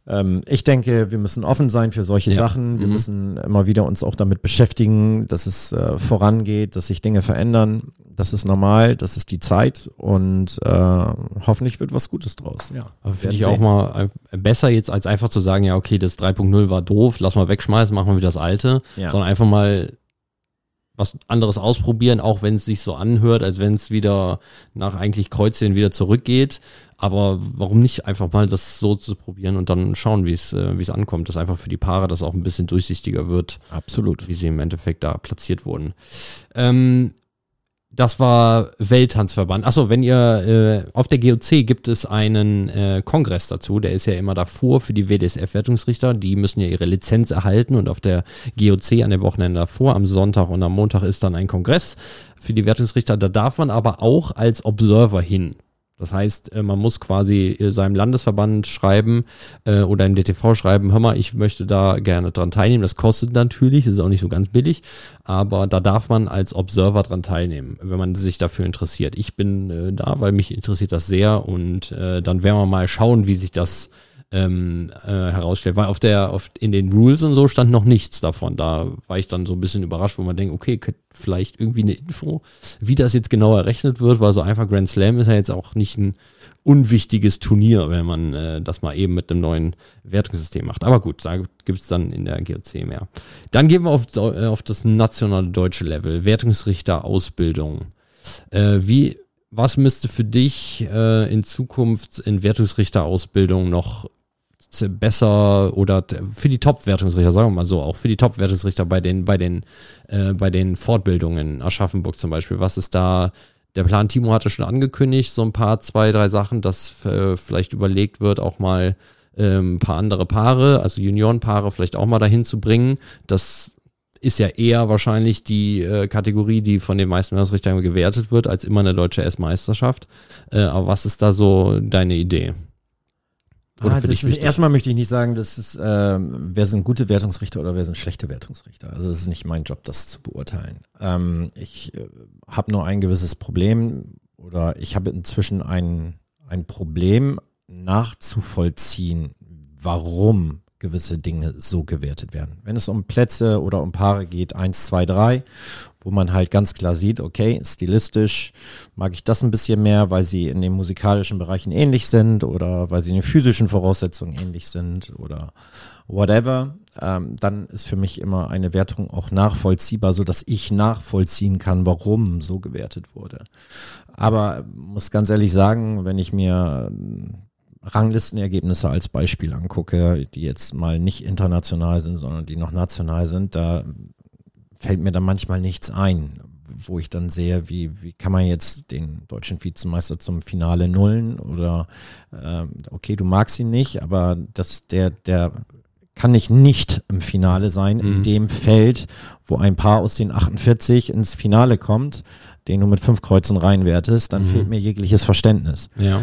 ähm, ich denke, wir müssen offen sein für solche Ja. Sachen. Wir Mhm. müssen immer wieder uns auch damit beschäftigen, dass es äh, vorangeht, dass sich Dinge verändern. Das ist normal, das ist die Zeit und äh, hoffentlich wird was Gutes draus. Ja, Aber finde werden ich auch sehen. mal äh, besser jetzt, als einfach zu sagen, ja, okay, das drei Punkt null war doof, lass mal wegschmeißen, machen wir wieder das alte, Ja. sondern einfach mal was anderes ausprobieren, auch wenn es sich so anhört, als wenn es wieder nach eigentlich Kreuzchen wieder zurückgeht. Aber warum nicht einfach mal das so zu probieren und dann schauen, wie es äh, wie es ankommt, dass einfach für die Paare das auch ein bisschen durchsichtiger wird, Absolut. wie sie im Endeffekt da platziert wurden. Ähm, das war Welttanzverband. Achso, wenn ihr äh, auf der G O C gibt es einen äh, Kongress dazu, der ist ja immer davor für die W D S F-Wertungsrichter, die müssen ja ihre Lizenz erhalten und auf der G O C an dem Wochenende davor, am Sonntag und am Montag ist dann ein Kongress für die Wertungsrichter, da darf man aber auch als Observer hin. Das heißt, äh, man muss quasi äh, seinem Landesverband schreiben äh, oder im D T V schreiben, hör mal, ich möchte da gerne dran teilnehmen. Das kostet natürlich, ist auch nicht so ganz billig, aber da darf man als Observer dran teilnehmen, wenn man sich dafür interessiert. Ich bin äh, da, weil mich interessiert das sehr und äh, dann werden wir mal schauen, wie sich das ähm, äh, herausstellt, weil auf der, auf, in den Rules und so stand noch nichts davon. Da war ich dann so ein bisschen überrascht, wo man denkt, okay, vielleicht irgendwie eine Info, wie das jetzt genau errechnet wird, weil so einfach Grand Slam ist ja jetzt auch nicht ein unwichtiges Turnier, wenn man äh, das mal eben mit einem neuen Wertungssystem macht. Aber gut, da gibt es dann in der G O C mehr. Dann gehen wir auf, äh, auf das nationale deutsche Level, Wertungsrichter Ausbildung. Äh, wie, was müsste für dich äh, in Zukunft in Wertungsrichterausbildung noch besser oder für die Top-Wertungsrichter, sagen wir mal so, auch für die Top-Wertungsrichter bei den, bei den, äh, bei den Fortbildungen in Aschaffenburg zum Beispiel, was ist da der Plan? Timo hatte schon angekündigt, so ein paar, zwei, drei Sachen, dass äh, vielleicht überlegt wird, auch mal äh, ein paar andere Paare, also Juniorenpaare vielleicht auch mal dahin zu bringen. Das ist ja eher wahrscheinlich die äh, Kategorie, die von den meisten Wertungsrichtern gewertet wird, als immer eine deutsche S-Meisterschaft. Äh, aber was ist da so deine Idee? Oder ah, für dich ist, erstmal möchte ich nicht sagen, das ist, äh, wer sind gute Wertungsrichter oder wer sind schlechte Wertungsrichter. Also es ist nicht mein Job, das zu beurteilen. Ähm, ich äh, habe nur ein gewisses Problem oder ich habe inzwischen ein, ein Problem nachzuvollziehen, warum gewisse Dinge so gewertet werden. Wenn es um Plätze oder um Paare geht, eins, zwei, drei, wo man halt ganz klar sieht, okay, stilistisch mag ich das ein bisschen mehr, weil sie in den musikalischen Bereichen ähnlich sind oder weil sie in den physischen Voraussetzungen ähnlich sind oder whatever, ähm, dann ist für mich immer eine Wertung auch nachvollziehbar, so dass ich nachvollziehen kann, warum so gewertet wurde. Aber muss ganz ehrlich sagen, wenn ich mir Ranglistenergebnisse als Beispiel angucke, die jetzt mal nicht international sind, sondern die noch national sind, da fällt mir dann manchmal nichts ein, wo ich dann sehe, wie, wie kann man jetzt den deutschen Vizemeister zum Finale nullen oder ähm, okay, du magst ihn nicht, aber das, der, der kann nicht nicht im Finale sein, mhm. in dem Feld, wo ein Paar aus den achtundvierzig ins Finale kommt, den du mit fünf Kreuzen reinwertest, dann mhm. fehlt mir jegliches Verständnis. Ja.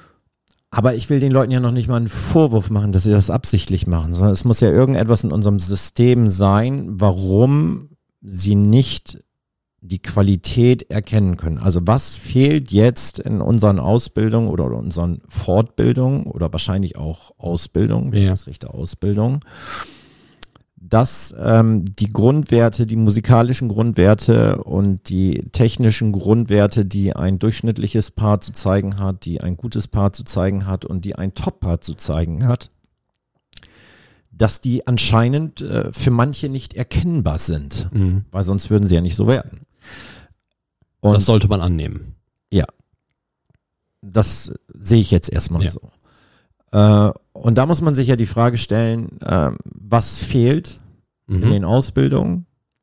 Aber ich will den Leuten ja noch nicht mal einen Vorwurf machen, dass sie das absichtlich machen, sondern es muss ja irgendetwas in unserem System sein, warum sie nicht die Qualität erkennen können. Also was fehlt jetzt in unseren Ausbildungen oder unseren Fortbildungen oder wahrscheinlich auch Ausbildung, ja. Ausbildung, dass ähm, die Grundwerte, die musikalischen Grundwerte und die technischen Grundwerte, die ein durchschnittliches Paar zu zeigen hat, die ein gutes Paar zu zeigen hat und die ein Top-Paar zu zeigen hat, dass die anscheinend äh, für manche nicht erkennbar sind, mhm. weil sonst würden sie ja nicht so werden. Und das sollte man annehmen. Ja, das sehe ich jetzt erstmal ja. so. Äh, und da muss man sich ja die Frage stellen, äh, was fehlt mhm. in den Ausbildungen?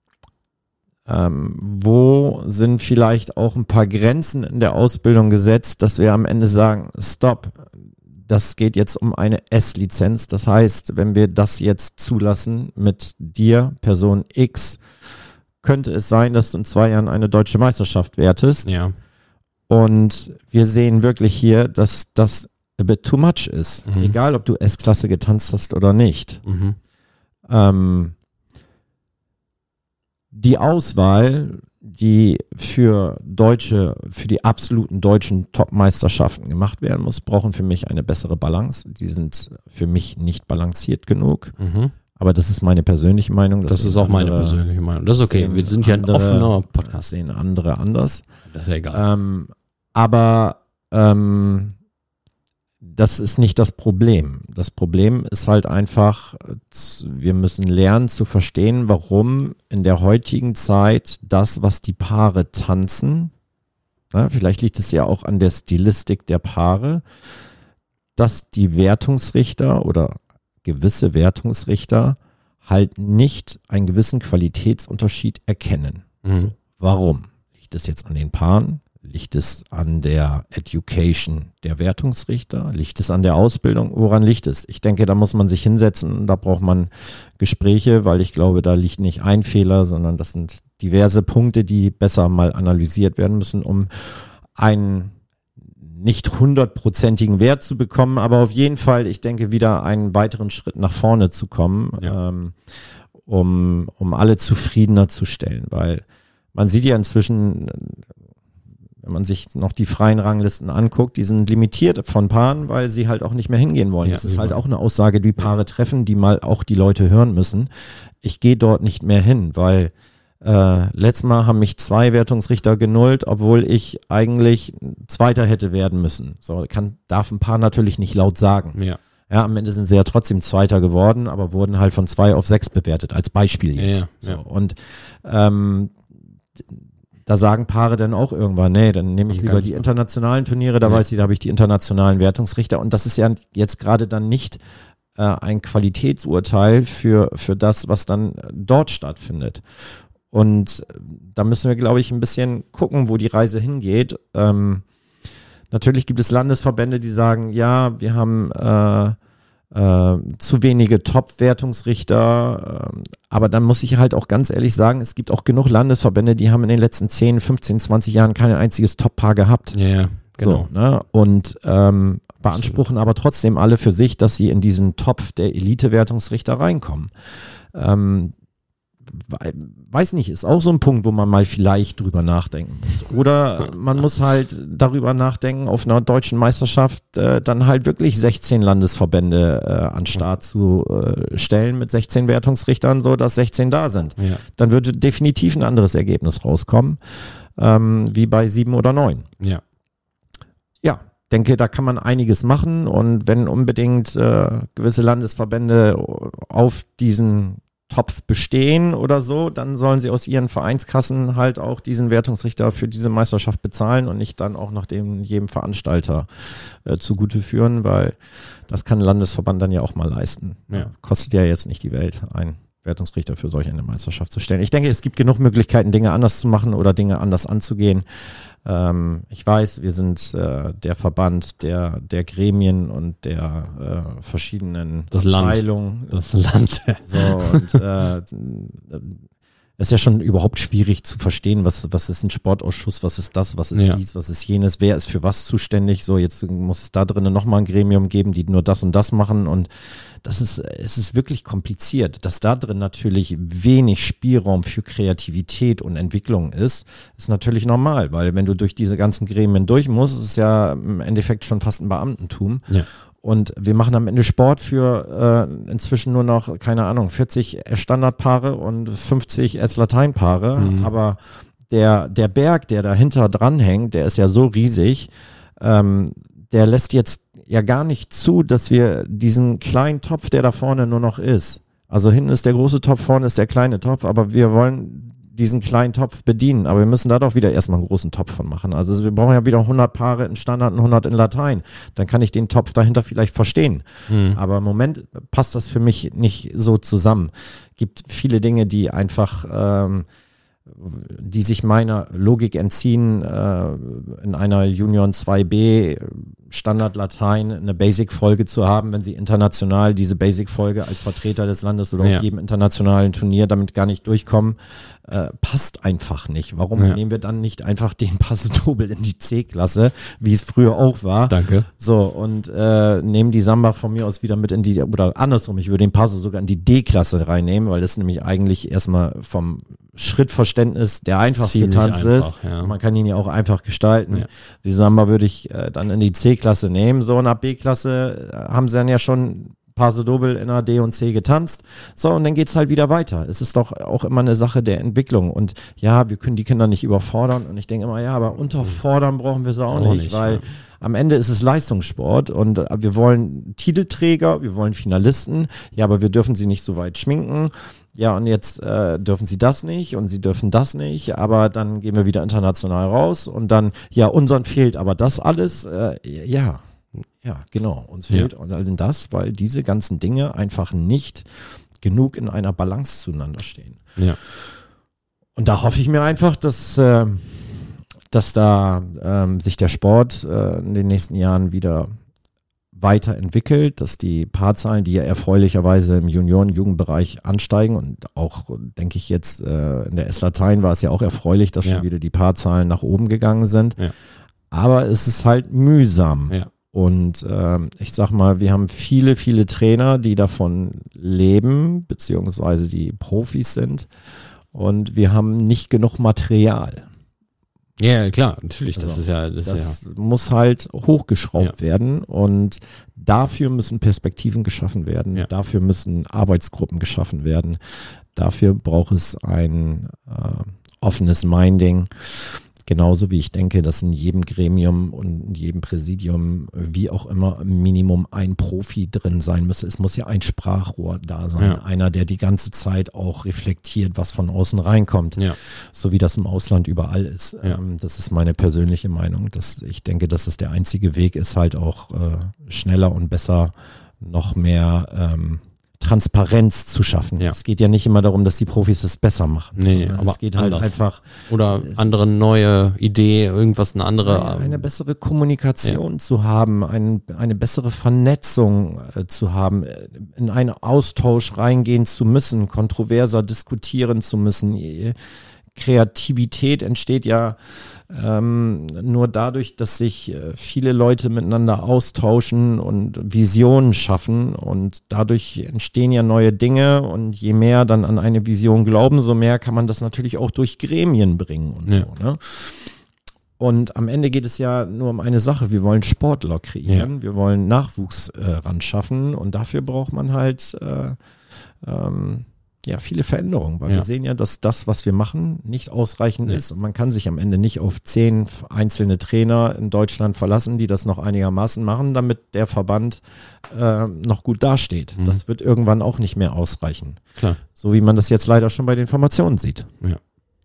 Ähm, wo sind vielleicht auch ein paar Grenzen in der Ausbildung gesetzt, dass wir am Ende sagen, stopp, das geht jetzt um eine S-Lizenz. Das heißt, wenn wir das jetzt zulassen mit dir, Person X, könnte es sein, dass du in zwei Jahren eine deutsche Meisterschaft wertest. Ja. Und wir sehen wirklich hier, dass das a bit too much ist. Mhm. Egal, ob du S-Klasse getanzt hast oder nicht. Mhm. Ähm, die Auswahl die für deutsche, für die absoluten deutschen Top-Meisterschaften gemacht werden muss, brauchen für mich eine bessere Balance. Die sind für mich nicht balanciert genug. Mhm. Aber das ist meine persönliche Meinung. Das, das ist auch andere, meine persönliche Meinung. Das ist okay. Wir sind ja ein offener Podcast. Das sehen andere anders. Das ist ja egal. Ähm, aber ähm, das ist nicht das Problem. Das Problem ist halt einfach, wir müssen lernen zu verstehen, warum in der heutigen Zeit das, was die Paare tanzen, na, vielleicht liegt es ja auch an der Stilistik der Paare, dass die Wertungsrichter oder gewisse Wertungsrichter halt nicht einen gewissen Qualitätsunterschied erkennen. Mhm. So, warum? Liegt es jetzt an den Paaren? Liegt es an der Education der Wertungsrichter? Liegt es an der Ausbildung? Woran liegt es? Ich denke, da muss man sich hinsetzen, da braucht man Gespräche, weil ich glaube, da liegt nicht ein Fehler, sondern das sind diverse Punkte, die besser mal analysiert werden müssen, um einen nicht hundertprozentigen Wert zu bekommen, aber auf jeden Fall, ich denke, wieder einen weiteren Schritt nach vorne zu kommen, ja. ähm, um, um alle zufriedener zu stellen, weil man sieht ja inzwischen, wenn man sich noch die freien Ranglisten anguckt, die sind limitiert von Paaren, weil sie halt auch nicht mehr hingehen wollen. Ja, das ist halt auch eine Aussage, die Paare treffen, die mal auch die Leute hören müssen. Ich gehe dort nicht mehr hin, weil äh, letztes Mal haben mich zwei Wertungsrichter genullt, obwohl ich eigentlich Zweiter hätte werden müssen. So kann, darf ein Paar natürlich nicht laut sagen. Ja. Ja, am Ende sind sie ja trotzdem Zweiter geworden, aber wurden halt von zwei auf sechs bewertet, als Beispiel jetzt. Ja, ja. So, und ähm, da sagen Paare dann auch irgendwann, nee, dann nehme ich lieber die internationalen Turniere, da ja. weiß ich, da habe ich die internationalen Wertungsrichter und das ist ja jetzt gerade dann nicht äh, ein Qualitätsurteil für, für das, was dann dort stattfindet. Und da müssen wir, glaube ich, ein bisschen gucken, wo die Reise hingeht. Ähm, natürlich gibt es Landesverbände, die sagen, ja, wir haben äh, äh, zu wenige Top-Wertungsrichter, äh, aber dann muss ich halt auch ganz ehrlich sagen, es gibt auch genug Landesverbände, die haben in den letzten zehn, fünfzehn, zwanzig Jahren kein einziges Top-Paar gehabt. Ja, ja, genau. So, ne? Und ähm, beanspruchen aber trotzdem alle für sich, dass sie in diesen Topf der Elite-Wertungsrichter reinkommen. Ähm, weiß nicht, ist auch so ein Punkt, wo man mal vielleicht drüber nachdenken muss. Oder man muss halt darüber nachdenken, auf einer deutschen Meisterschaft äh, dann halt wirklich sechzehn Landesverbände äh, an Start zu äh, stellen mit sechzehn Wertungsrichtern, so dass sechzehn da sind. Ja. Dann würde definitiv ein anderes Ergebnis rauskommen, ähm, wie bei sieben oder neun. Ja. Ja, denke, da kann man einiges machen und wenn unbedingt äh, gewisse Landesverbände auf diesen Topf bestehen oder so, dann sollen sie aus ihren Vereinskassen halt auch diesen Wertungsrichter für diese Meisterschaft bezahlen und nicht dann auch nach dem jedem Veranstalter äh, zugute führen, weil das kann ein Landesverband dann ja auch mal leisten. Ja. Kostet ja jetzt nicht die Welt, einen Wertungsrichter für solch eine Meisterschaft zu stellen. Ich denke, es gibt genug Möglichkeiten, Dinge anders zu machen oder Dinge anders anzugehen. Ähm, ich weiß, wir sind äh, der Verband der, der Gremien und der äh, verschiedenen das Abteilungen. Land. Das Land. So, und äh, es ist ja schon überhaupt schwierig zu verstehen, was, was ist ein Sportausschuss, was ist das, was ist ja. dies, was ist jenes, wer ist für was zuständig. So, jetzt muss es da drinnen nochmal ein Gremium geben, die nur das und das machen und das ist, es ist wirklich kompliziert. Dass da drin natürlich wenig Spielraum für Kreativität und Entwicklung ist, ist natürlich normal, weil wenn du durch diese ganzen Gremien durch musst, ist es ja im Endeffekt schon fast ein Beamtentum. Ja. Und wir machen am Ende Sport für äh, inzwischen nur noch, keine Ahnung, vierzig Standardpaare und fünfzig S-Lateinpaare. Mhm. Aber der, der Berg, der dahinter dranhängt, der ist ja so riesig, ähm, der lässt jetzt ja gar nicht zu, dass wir diesen kleinen Topf, der da vorne nur noch ist. Also hinten ist der große Topf, vorne ist der kleine Topf, aber wir wollen diesen kleinen Topf bedienen, aber wir müssen da doch wieder erstmal einen großen Topf von machen. Also wir brauchen ja wieder hundert Paare in Standard und hundert in Latein. Dann kann ich den Topf dahinter vielleicht verstehen. Mhm. Aber im Moment passt das für mich nicht so zusammen. Gibt viele Dinge, die einfach, ähm, die sich meiner Logik entziehen, äh, in einer Junioren zwei B Standard-Latein eine Basic-Folge zu haben, wenn sie international diese Basic-Folge als Vertreter des Landes oder ja. auf jedem internationalen Turnier damit gar nicht durchkommen, äh, passt einfach nicht. Warum ja. nehmen wir dann nicht einfach den Paso Doble in die C-Klasse, wie es früher auch war? Danke. So, und äh, nehmen die Samba von mir aus wieder mit in die, oder andersrum, ich würde den Paso sogar in die D-Klasse reinnehmen, weil das nämlich eigentlich erstmal vom Schrittverständnis der einfachste Ziemlich Tanz einfach, ist. ja. Man kann ihn ja auch einfach gestalten. Ja. Die Samba würde ich äh, dann in die C-Klasse nehmen. So, und ab B-Klasse äh, haben sie dann ja schon Paso Doble in der D und C getanzt. So, und dann geht's halt wieder weiter. Es ist doch auch immer eine Sache der Entwicklung. Und ja, wir können die Kinder nicht überfordern. Und ich denke immer, ja, aber unterfordern brauchen wir sie auch, auch nicht, nicht, weil ja. am Ende ist es Leistungssport und äh, wir wollen Titelträger, wir wollen Finalisten. Ja, aber wir dürfen sie nicht so weit schminken. Ja, und jetzt äh, dürfen sie das nicht und sie dürfen das nicht, aber dann gehen wir wieder international raus und dann, ja, unseren fehlt aber das alles, äh, ja, ja, genau, uns fehlt ja. und all das, weil diese ganzen Dinge einfach nicht genug in einer Balance zueinander stehen. Ja. Und da hoffe ich mir einfach, dass, äh, dass da ähm, sich der Sport äh, in den nächsten Jahren wieder weiterentwickelt, dass die Paarzahlen, die ja erfreulicherweise im Junioren-Jugendbereich ansteigen und auch, denke ich jetzt, äh, in der S-Latein war es ja auch erfreulich, dass ja. schon wieder die Paarzahlen nach oben gegangen sind. Ja. Aber es ist halt mühsam. Ja. Und ähm, ich sag mal, wir haben viele, viele Trainer, die davon leben, beziehungsweise die Profis sind. Und wir haben nicht genug Material. Ja, klar, natürlich. Das also, ist ja, das, das ja. muss halt hochgeschraubt ja. werden und dafür müssen Perspektiven geschaffen werden. Ja. Dafür müssen Arbeitsgruppen geschaffen werden. Dafür braucht es ein äh, offenes Minding. Genauso wie ich denke, dass in jedem Gremium und in jedem Präsidium, wie auch immer, im Minimum ein Profi drin sein müsste. Es muss ja ein Sprachrohr da sein. Ja. Einer, der die ganze Zeit auch reflektiert, was von außen reinkommt. Ja. So wie das im Ausland überall ist. Ja. Ähm, das ist meine persönliche Meinung. Dass ich denke, dass es der einzige Weg ist, halt auch äh, schneller und besser noch mehr ähm, Transparenz zu schaffen. Ja. Es geht ja nicht immer darum, dass die Profis es besser machen. Nee, aber es geht halt anders. einfach. Oder andere neue Idee, irgendwas, eine andere. Eine, eine bessere Kommunikation ja. zu haben, ein, eine bessere Vernetzung äh, zu haben, in einen Austausch reingehen zu müssen, kontroverser diskutieren zu müssen. Kreativität entsteht ja ähm, nur dadurch, dass sich äh, viele Leute miteinander austauschen und Visionen schaffen und dadurch entstehen ja neue Dinge und je mehr dann an eine Vision glauben, so mehr kann man das natürlich auch durch Gremien bringen und ja. so, ne? Und am Ende geht es ja nur um eine Sache, wir wollen Sportler kreieren, ja. wir wollen Nachwuchs äh, ran schaffen und dafür braucht man halt äh, ähm, ja, viele Veränderungen, weil ja. wir sehen ja, dass das, was wir machen, nicht ausreichend nee. ist und man kann sich am Ende nicht auf zehn einzelne Trainer in Deutschland verlassen, die das noch einigermaßen machen, damit der Verband äh, noch gut dasteht. Mhm. Das wird irgendwann auch nicht mehr ausreichen. Klar. So wie man das jetzt leider schon bei den Formationen sieht. Ja.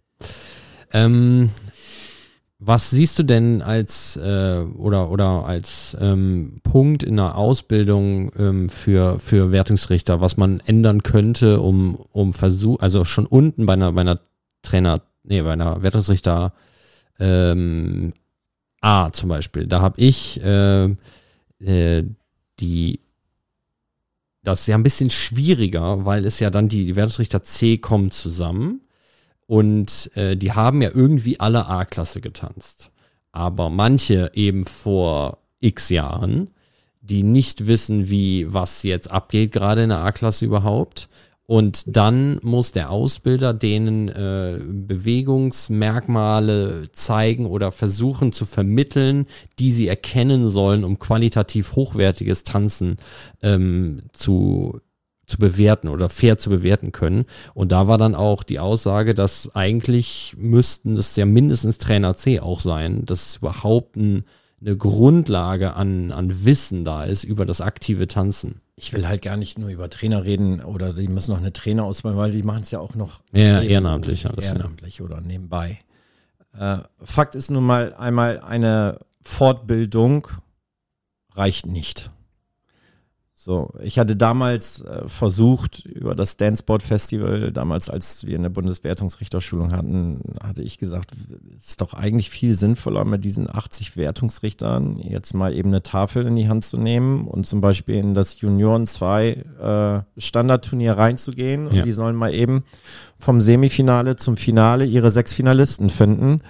Ähm, was siehst du denn als äh, oder oder als ähm, Punkt in der Ausbildung ähm, für für Wertungsrichter, was man ändern könnte, um um Versuch, also schon unten bei einer bei einer Trainer, nee, bei einer Wertungsrichter ähm, A zum Beispiel, da habe ich äh, äh, die das ist ja ein bisschen schwieriger, weil es ja dann die, die Wertungsrichter C kommen zusammen. Und äh, die haben ja irgendwie alle A-Klasse getanzt. Aber manche eben vor x Jahren, die nicht wissen, wie was jetzt abgeht, gerade in der A-Klasse überhaupt. Und dann muss der Ausbilder denen äh, Bewegungsmerkmale zeigen oder versuchen zu vermitteln, die sie erkennen sollen, um qualitativ hochwertiges Tanzen ähm, zu zu bewerten oder fair zu bewerten können. Und da war dann auch die Aussage, dass eigentlich müssten das ja mindestens Trainer C auch sein, dass überhaupt ein, eine Grundlage an, an Wissen da ist über das aktive Tanzen. Ich will halt gar nicht nur über Trainer reden oder sie müssen noch eine Trainerauswahl, weil die machen es ja auch noch ja, ehrenamtlich, alles, ehrenamtlich ja. oder nebenbei. Äh, Fakt ist nun mal einmal, eine Fortbildung reicht nicht. So, ich hatte damals äh, versucht, über das Danceboard Festival, damals als wir eine Bundeswertungsrichterschulung hatten, hatte ich gesagt, es ist doch eigentlich viel sinnvoller, mit diesen achtzig Wertungsrichtern jetzt mal eben eine Tafel in die Hand zu nehmen und zum Beispiel in das Junioren zwei äh, Standardturnier reinzugehen und ja. die sollen mal eben vom Semifinale zum Finale ihre sechs Finalisten finden.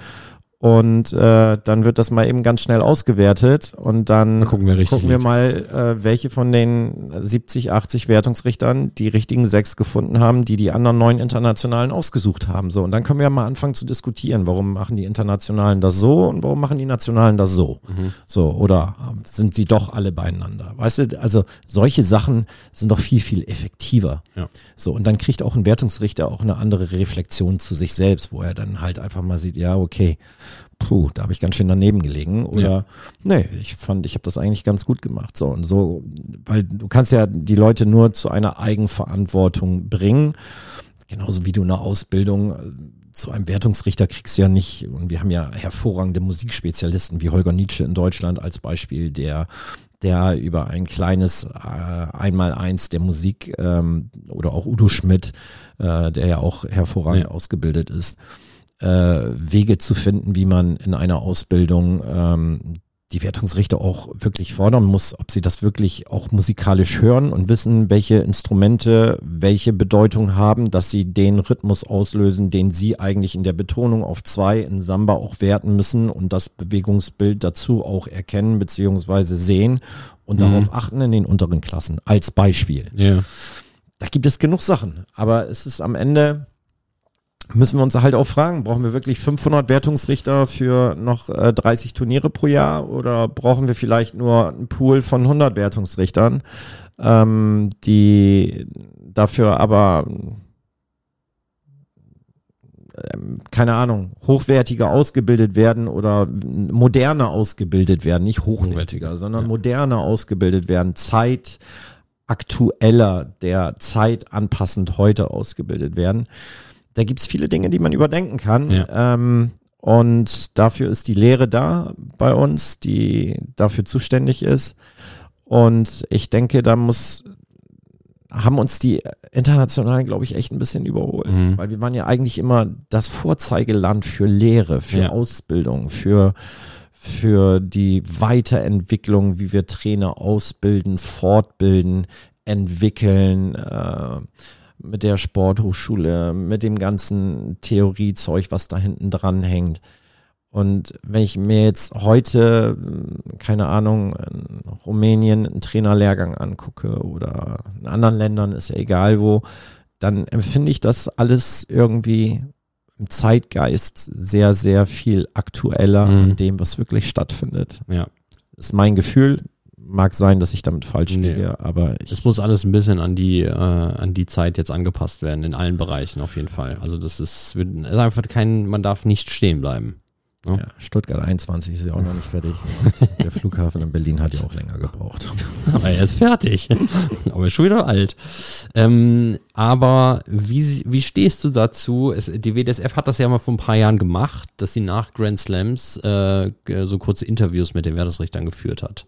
Und äh, dann wird das mal eben ganz schnell ausgewertet und dann, dann gucken wir, gucken wir mal, äh, welche von den siebzig, achtzig Wertungsrichtern die richtigen sechs gefunden haben, die die anderen neun Internationalen ausgesucht haben. So, und dann können wir mal anfangen zu diskutieren, warum machen die Internationalen das so und warum machen die Nationalen das so. Mhm. So, oder sind sie doch alle beieinander? Weißt du, also solche Sachen sind doch viel, viel effektiver. Ja. So, und dann kriegt auch ein Wertungsrichter auch eine andere Reflexion zu sich selbst, wo er dann halt einfach mal sieht, ja, okay, puh, da habe ich ganz schön daneben gelegen oder ja. nee, ich fand, ich habe das eigentlich ganz gut gemacht. So und so, weil du kannst ja die Leute nur zu einer Eigenverantwortung bringen, genauso wie du eine Ausbildung zu einem Wertungsrichter kriegst du ja nicht. Und wir haben ja hervorragende Musikspezialisten wie Holger Nietzsche in Deutschland als Beispiel, der der über ein kleines äh, Einmaleins der Musik ähm, oder auch Udo Schmidt, äh, der ja auch hervorragend ja. ausgebildet ist, Äh, Wege zu finden, wie man in einer Ausbildung ähm, die Wertungsrichter auch wirklich fordern muss, ob sie das wirklich auch musikalisch hören und wissen, welche Instrumente welche Bedeutung haben, dass sie den Rhythmus auslösen, den sie eigentlich in der Betonung auf zwei in Samba auch werten müssen und das Bewegungsbild dazu auch erkennen bzw. sehen und mhm. darauf achten in den unteren Klassen als Beispiel. Ja. Da gibt es genug Sachen, aber es ist am Ende müssen wir uns halt auch fragen, brauchen wir wirklich fünfhundert Wertungsrichter für noch äh, dreißig Turniere pro Jahr oder brauchen wir vielleicht nur einen Pool von hundert Wertungsrichtern, ähm, die dafür aber, ähm, keine Ahnung, hochwertiger ausgebildet werden oder moderner ausgebildet werden, nicht hochwertiger, sondern ja. moderner ausgebildet werden, Zeit aktueller, der Zeit anpassend heute ausgebildet werden. Da gibt es viele Dinge, die man überdenken kann. Ja. Ähm, und dafür ist die Lehre da bei uns, die dafür zuständig ist. Und ich denke, da muss, haben uns die Internationalen, glaube ich, echt ein bisschen überholt. Mhm. Weil wir waren ja eigentlich immer das Vorzeigeland für Lehre, für ja. Ausbildung, für, für die Weiterentwicklung, wie wir Trainer ausbilden, fortbilden, entwickeln, äh, mit der Sporthochschule, mit dem ganzen Theoriezeug, was da hinten dran hängt. Und wenn ich mir jetzt heute, keine Ahnung, in Rumänien einen Trainerlehrgang angucke oder in anderen Ländern, ist ja egal wo, dann empfinde ich das alles irgendwie im Zeitgeist sehr, sehr viel aktueller mhm. an dem, was wirklich stattfindet. Ja. Das ist mein Gefühl. Mag sein, dass ich damit falsch liege, nee. aber ich es muss alles ein bisschen an die äh, an die Zeit jetzt angepasst werden, in allen Bereichen auf jeden Fall. Also das ist, ist einfach kein, man darf nicht stehen bleiben. Ja? Ja, Stuttgart einundzwanzig ist ja auch noch nicht fertig. Und der Flughafen in Berlin hat ja auch länger gebraucht. Aber er ist fertig. Aber er ist schon wieder alt. Ähm, aber wie, wie stehst du dazu? Es, die W D S F hat das ja mal vor ein paar Jahren gemacht, dass sie nach Grand Slams äh, so kurze Interviews mit den Wertungsrichtern geführt hat.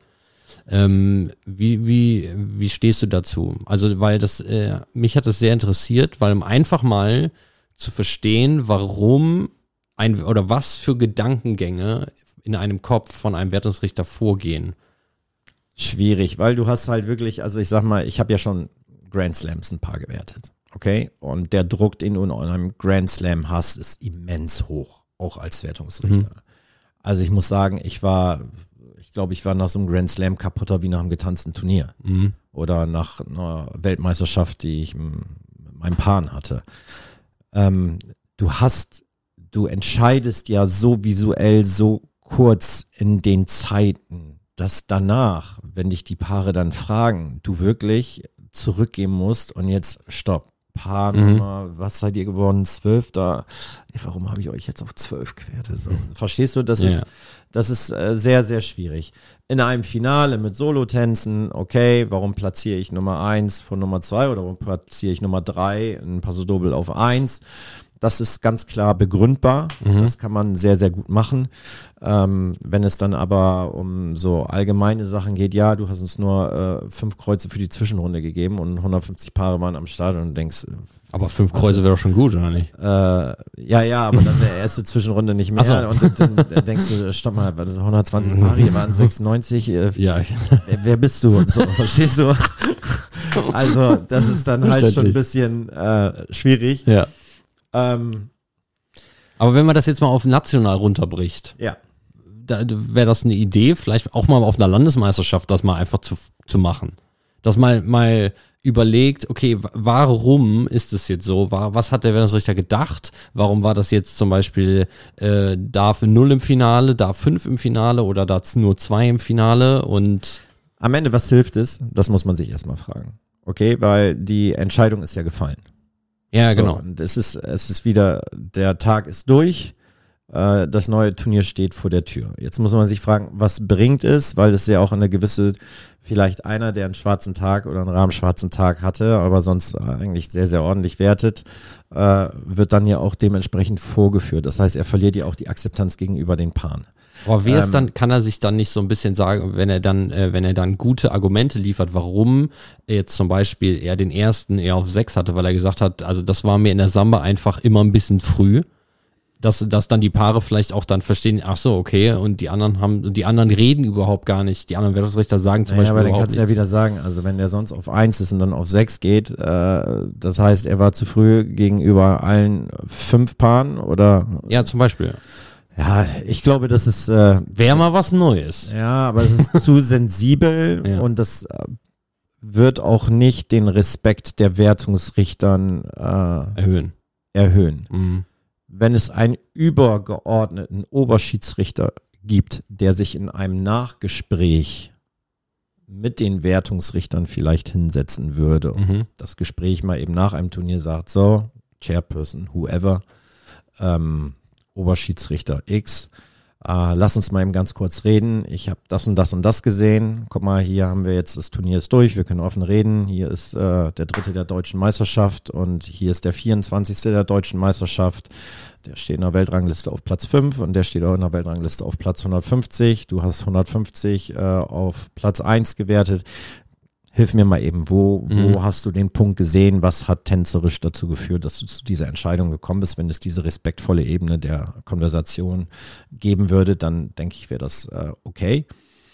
Ähm, wie, wie, wie stehst du dazu? Also, weil das, äh, mich hat das sehr interessiert, weil um einfach mal zu verstehen, warum ein, oder was für Gedankengänge in einem Kopf von einem Wertungsrichter vorgehen. Schwierig, weil du hast halt wirklich, also ich sag mal, ich habe ja schon Grand Slams ein paar gewertet, okay? Und der Druck, den du in einem Grand Slam hast, ist immens hoch, auch als Wertungsrichter. Mhm. Also ich muss sagen, ich war... Ich glaube, ich war nach so einem Grand Slam kaputter wie nach einem getanzten Turnier. Mhm. Oder nach einer Weltmeisterschaft, die ich mit meinem Paaren hatte. Ähm, du hast, du entscheidest ja so visuell so kurz in den Zeiten, dass danach, wenn dich die Paare dann fragen, du wirklich zurückgehen musst und jetzt stopp. Paarnummer, mhm. was seid ihr geworden? Zwölf, da, warum habe ich euch jetzt auf zwölf gewertet? So. Verstehst du, das ja. ist, das ist äh, sehr, sehr schwierig. In einem Finale mit Solotänzen, okay, warum platziere ich Nummer eins von Nummer zwei oder warum platziere ich Nummer drei, ein Paso Doble auf eins? Das ist ganz klar begründbar. Mhm. Das kann man sehr, sehr gut machen. Ähm, wenn es dann aber um so allgemeine Sachen geht, ja, du hast uns nur äh, fünf Kreuze für die Zwischenrunde gegeben und hundertfünfzig Paare waren am Start und du denkst, aber fünf Kreuze wäre doch schon gut, oder nicht? Äh, ja, ja, aber dann der erste Zwischenrunde nicht mehr. So. Und dann, dann denkst du, stopp mal, das sind hundertzwanzig Paare, hier waren sechsundneunzig. Äh, ja. wer, wer bist du? So, verstehst du? Also, das ist dann halt schon ein bisschen äh, schwierig. Ja. Ähm, aber wenn man das jetzt mal auf national runterbricht, ja. da wäre das eine Idee, vielleicht auch mal auf einer Landesmeisterschaft, das mal einfach zu, zu machen. Dass mal, mal überlegt, okay, warum ist es jetzt so? Was hat der Wertungsrichter gedacht? Warum war das jetzt zum Beispiel äh, da für null im Finale, da fünf im Finale oder da nur zwei im Finale? Und am Ende, was hilft es? Das muss man sich erstmal fragen. Okay, weil die Entscheidung ist ja gefallen. Ja, so, genau. Und es ist, es ist wieder, der Tag ist durch. Das neue Turnier steht vor der Tür. Jetzt muss man sich fragen, was bringt es, weil es ja auch eine gewisse, vielleicht einer, der einen schwarzen Tag oder einen rahmenschwarzen Tag hatte, aber sonst eigentlich sehr, sehr ordentlich wertet, äh, wird dann ja auch dementsprechend vorgeführt. Das heißt, er verliert ja auch die Akzeptanz gegenüber den Paaren. Aber wer ähm, es dann, kann er sich dann nicht so ein bisschen sagen, wenn er dann, äh, wenn er dann gute Argumente liefert, warum jetzt zum Beispiel er den ersten eher auf sechs hatte, weil er gesagt hat, also das war mir in der Samba einfach immer ein bisschen früh. Dass, dass dann die Paare vielleicht auch dann verstehen, ach so, okay, und die anderen haben, die anderen reden überhaupt gar nicht, die anderen Wertungsrichter sagen zum naja, Beispiel aber überhaupt dann kannst du ja wieder sagen, also wenn der sonst auf eins ist und dann auf sechs geht, äh, das heißt, er war zu früh gegenüber allen fünf Paaren oder? Ja, zum Beispiel. Ja, ich glaube, das ist äh, wäre mal was Neues. Ja, aber es ist zu sensibel ja. Und das äh, wird auch nicht den Respekt der Wertungsrichtern äh, erhöhen. erhöhen. Mhm. Wenn es einen übergeordneten Oberschiedsrichter gibt, der sich in einem Nachgespräch mit den Wertungsrichtern vielleicht hinsetzen würde und mhm. das Gespräch mal eben nach einem Turnier sagt, so, Chairperson, whoever, ähm, Oberschiedsrichter X, äh, lass uns mal eben ganz kurz reden. Ich habe das und das und das gesehen. Guck mal, hier haben wir jetzt, das Turnier ist durch, wir können offen reden. Hier ist äh, der dritte der deutschen Meisterschaft und hier ist der vierundzwanzigste der deutschen Meisterschaft. Der steht in der Weltrangliste auf Platz fünf und der steht auch in der Weltrangliste auf Platz hundertfünfzig. Du hast hundertfünfzig äh, auf Platz eins gewertet. Hilf mir mal eben, wo, wo mhm. hast du den Punkt gesehen, was hat tänzerisch dazu geführt, dass du zu dieser Entscheidung gekommen bist? Wenn es diese respektvolle Ebene der Konversation geben würde, dann denke ich, wäre das äh, okay.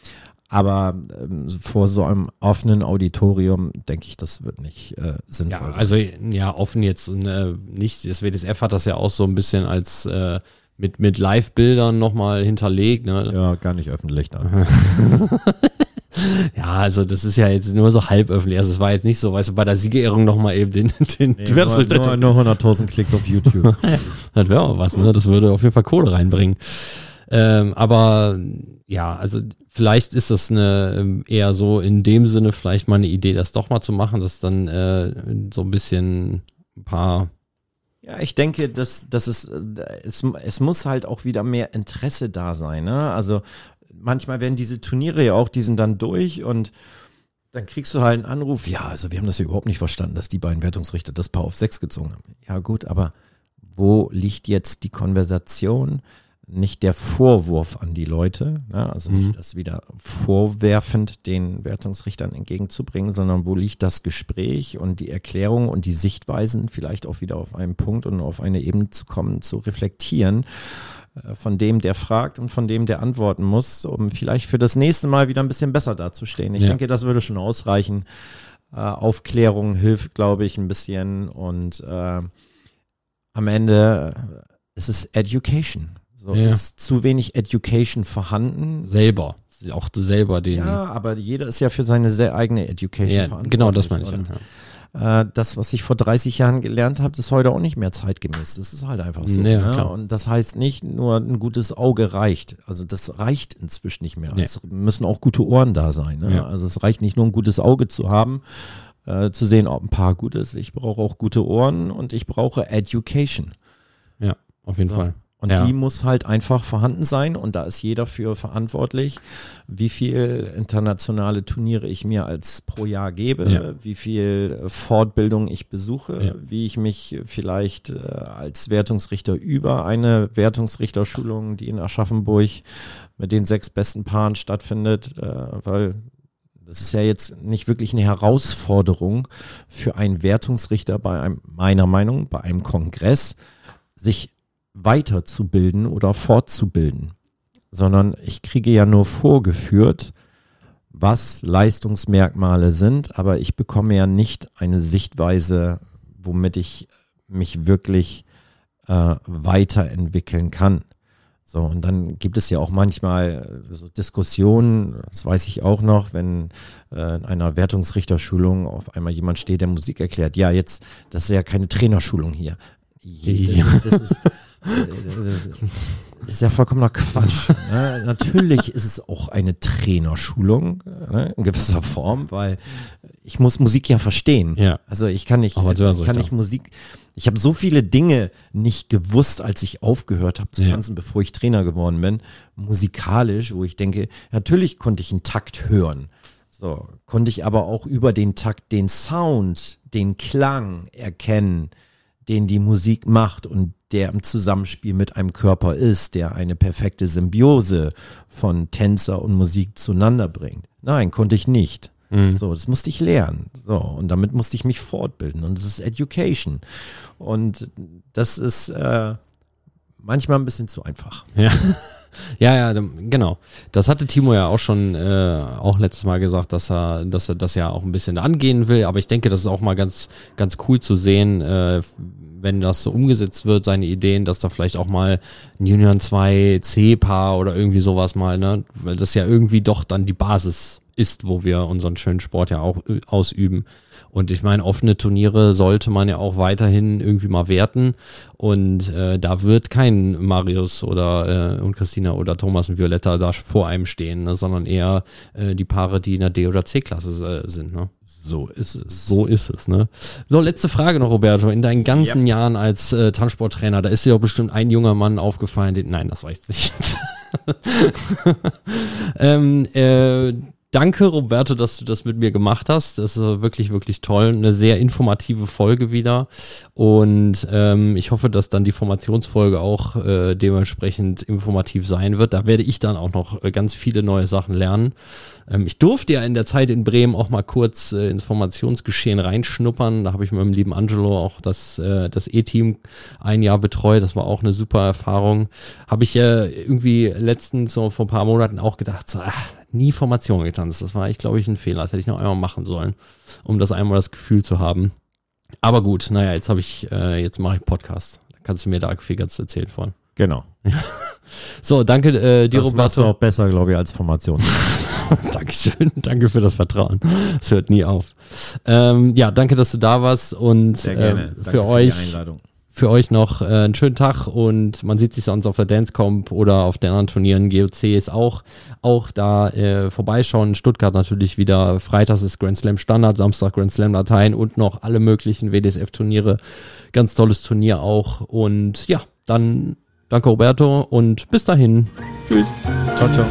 Aber ähm, vor so einem offenen Auditorium denke ich, das wird nicht äh, sinnvoll ja, sein. Also ja, offen jetzt äh, nicht, das W D S F hat das ja auch so ein bisschen als äh, mit, mit Live-Bildern nochmal hinterlegt. Ne? Ja, gar nicht öffentlich dann. Ja, also das ist ja jetzt nur so halb öffentlich. Also es war jetzt nicht so, weißt du, bei der Siegerehrung nochmal eben den, den nee, nur, nur, nur hunderttausend Klicks auf YouTube. Das wäre auch was, ne? Das würde auf jeden Fall Kohle reinbringen. Ähm, aber ja, also vielleicht ist das eine eher so in dem Sinne vielleicht mal eine Idee, das doch mal zu machen, dass dann äh, so ein bisschen ein paar. Ja, ich denke, dass, dass es, es, es muss halt auch wieder mehr Interesse da sein, ne? Also manchmal werden diese Turniere ja auch, die sind dann durch und dann kriegst du halt einen Anruf, ja, also wir haben das ja überhaupt nicht verstanden, dass die beiden Wertungsrichter das Paar auf sechs gezogen haben. Ja gut, aber wo liegt jetzt die Konversation? Nicht der Vorwurf an die Leute, ne? Also nicht mhm. das wieder vorwerfend den Wertungsrichtern entgegenzubringen, sondern wo liegt das Gespräch und die Erklärung und die Sichtweisen, vielleicht auch wieder auf einen Punkt und auf eine Ebene zu kommen, zu reflektieren, von dem, der fragt und von dem, der antworten muss, um vielleicht für das nächste Mal wieder ein bisschen besser dazustehen. Ich ja. denke, das würde schon ausreichen. Äh, Aufklärung hilft, glaube ich, ein bisschen und äh, am Ende äh, ist es Education. So ja. ist zu wenig Education vorhanden. Selber. Auch selber den. Ja, aber jeder ist ja für seine sehr eigene Education ja, verantwortlich. Genau, das meine ich. Und, ja. Das, was ich vor dreißig Jahren gelernt habe, ist heute auch nicht mehr zeitgemäß. Das ist halt einfach so. Ja, ne? klar. Und das heißt nicht nur ein gutes Auge reicht. Also das reicht inzwischen nicht mehr. Nee. Es müssen auch gute Ohren da sein. Ne? Ja. Also es reicht nicht nur ein gutes Auge zu haben, äh, zu sehen, ob ein Paar gut ist. Ich brauche auch gute Ohren und ich brauche Education. Ja, auf jeden so. Fall. Und ja. die muss halt einfach vorhanden sein und da ist jeder für verantwortlich, wie viel internationale Turniere ich mir als pro Jahr gebe, ja. wie viel Fortbildung ich besuche, ja. wie ich mich vielleicht äh, als Wertungsrichter über eine Wertungsrichterschulung, die in Aschaffenburg mit den sechs besten Paaren stattfindet, äh, weil das ist ja jetzt nicht wirklich eine Herausforderung für einen Wertungsrichter bei einem, meiner Meinung, bei einem Kongress, sich weiterzubilden oder fortzubilden, sondern ich kriege ja nur vorgeführt, was Leistungsmerkmale sind, aber ich bekomme ja nicht eine Sichtweise, womit ich mich wirklich äh, weiterentwickeln kann. So, und dann gibt es ja auch manchmal so Diskussionen, das weiß ich auch noch, wenn äh, in einer Wertungsrichterschulung auf einmal jemand steht, der Musik erklärt, ja, jetzt, das ist ja keine Trainerschulung hier. Ja. Das, das, ist, das ist ja vollkommener Quatsch. Ne? Natürlich ist es auch eine Trainerschulung, ne? In gewisser Form, weil ich muss Musik ja verstehen. Ja. Also ich kann nicht, Aber ich kann nicht Musik, ich habe so viele Dinge nicht gewusst, als ich aufgehört habe zu Ja. tanzen, bevor ich Trainer geworden bin, musikalisch, wo ich denke, natürlich konnte ich einen Takt hören. So, konnte ich aber auch über den Takt den Sound, den Klang erkennen, den die Musik macht und der im Zusammenspiel mit einem Körper ist, der eine perfekte Symbiose von Tänzer und Musik zueinander bringt. Nein, konnte ich nicht. Mhm. So, das musste ich lernen. So, und damit musste ich mich fortbilden. Und das ist Education. Und das ist äh, manchmal ein bisschen zu einfach. Ja. Ja, ja, genau. Das hatte Timo ja auch schon äh, auch letztes Mal gesagt, dass er, dass er das ja auch ein bisschen angehen will. Aber ich denke, das ist auch mal ganz, ganz cool zu sehen, äh, wenn das so umgesetzt wird, seine Ideen, dass da vielleicht auch mal ein Union zwei C-Paar oder irgendwie sowas mal, ne, weil das ja irgendwie doch dann die Basis ist, wo wir unseren schönen Sport ja auch ausüben. Und ich meine, offene Turniere sollte man ja auch weiterhin irgendwie mal werten. Und äh, da wird kein Marius oder äh, und Christina oder Thomas und Violetta da vor einem stehen, ne, sondern eher äh, die Paare, die in der D- oder C-Klasse äh, sind. Ne? So ist es. So ist es, ne? So, letzte Frage noch, Roberto. In deinen ganzen yep. Jahren als äh, Tanzsporttrainer, da ist dir doch bestimmt ein junger Mann aufgefallen, den, nein, das weiß ich nicht. ähm, äh, Danke, Roberto, dass du das mit mir gemacht hast. Das ist wirklich, wirklich toll. Eine sehr informative Folge wieder. Und ähm, ich hoffe, dass dann die Formationsfolge auch äh, dementsprechend informativ sein wird. Da werde ich dann auch noch äh, ganz viele neue Sachen lernen. Ähm, ich durfte ja in der Zeit in Bremen auch mal kurz äh, ins Formationsgeschehen reinschnuppern. Da habe ich mit meinem lieben Angelo auch das, äh, das E-Team ein Jahr betreut. Das war auch eine super Erfahrung. Habe ich äh, irgendwie letztens so vor ein paar Monaten auch gedacht, so, ach, nie Formation getanzt. Das war eigentlich, glaube ich, ein Fehler. Das hätte ich noch einmal machen sollen, um das einmal das Gefühl zu haben. Aber gut, naja, jetzt habe ich, äh, jetzt mache ich Podcast. Da kannst du mir da viel ganz erzählen von. Genau. So, danke äh, dir, das Roberto. machst du auch besser, glaube ich, als Formation. Dankeschön, danke für das Vertrauen. Es hört nie auf. Ähm, ja, danke, dass du da warst und Sehr gerne. äh, für Danke euch. für die Einladung. Für euch noch äh, einen schönen Tag und man sieht sich sonst auf der Dancecomp oder auf den anderen Turnieren. G O C ist auch, auch da äh, vorbeischauen. In Stuttgart natürlich wieder. Freitags ist Grand Slam Standard, Samstag Grand Slam Latein und noch alle möglichen W D S F-Turniere. Ganz tolles Turnier auch. Und ja, dann danke Roberto und bis dahin. Tschüss. Ciao, ciao.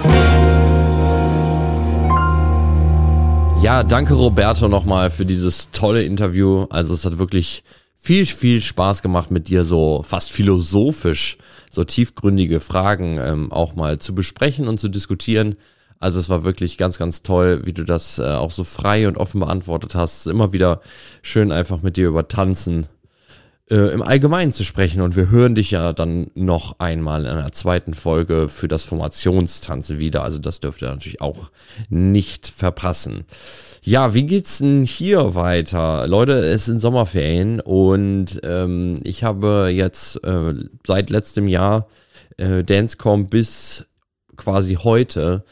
Ja, danke Roberto nochmal für dieses tolle Interview. Also es hat wirklich viel, viel Spaß gemacht mit dir, so fast philosophisch, so tiefgründige Fragen ähm, auch mal zu besprechen und zu diskutieren. Also es war wirklich ganz, ganz toll, wie du das äh, auch so frei und offen beantwortet hast. Immer wieder schön einfach mit dir über Tanzen äh, im Allgemeinen zu sprechen. Und wir hören dich ja dann noch einmal in einer zweiten Folge für das Formationstanzen wieder. Also das dürft ihr natürlich auch nicht verpassen. Ja, wie geht's denn hier weiter? Leute, es sind Sommerferien und ähm, ich habe jetzt äh, seit letztem Jahr äh, Dancecomp bis quasi heute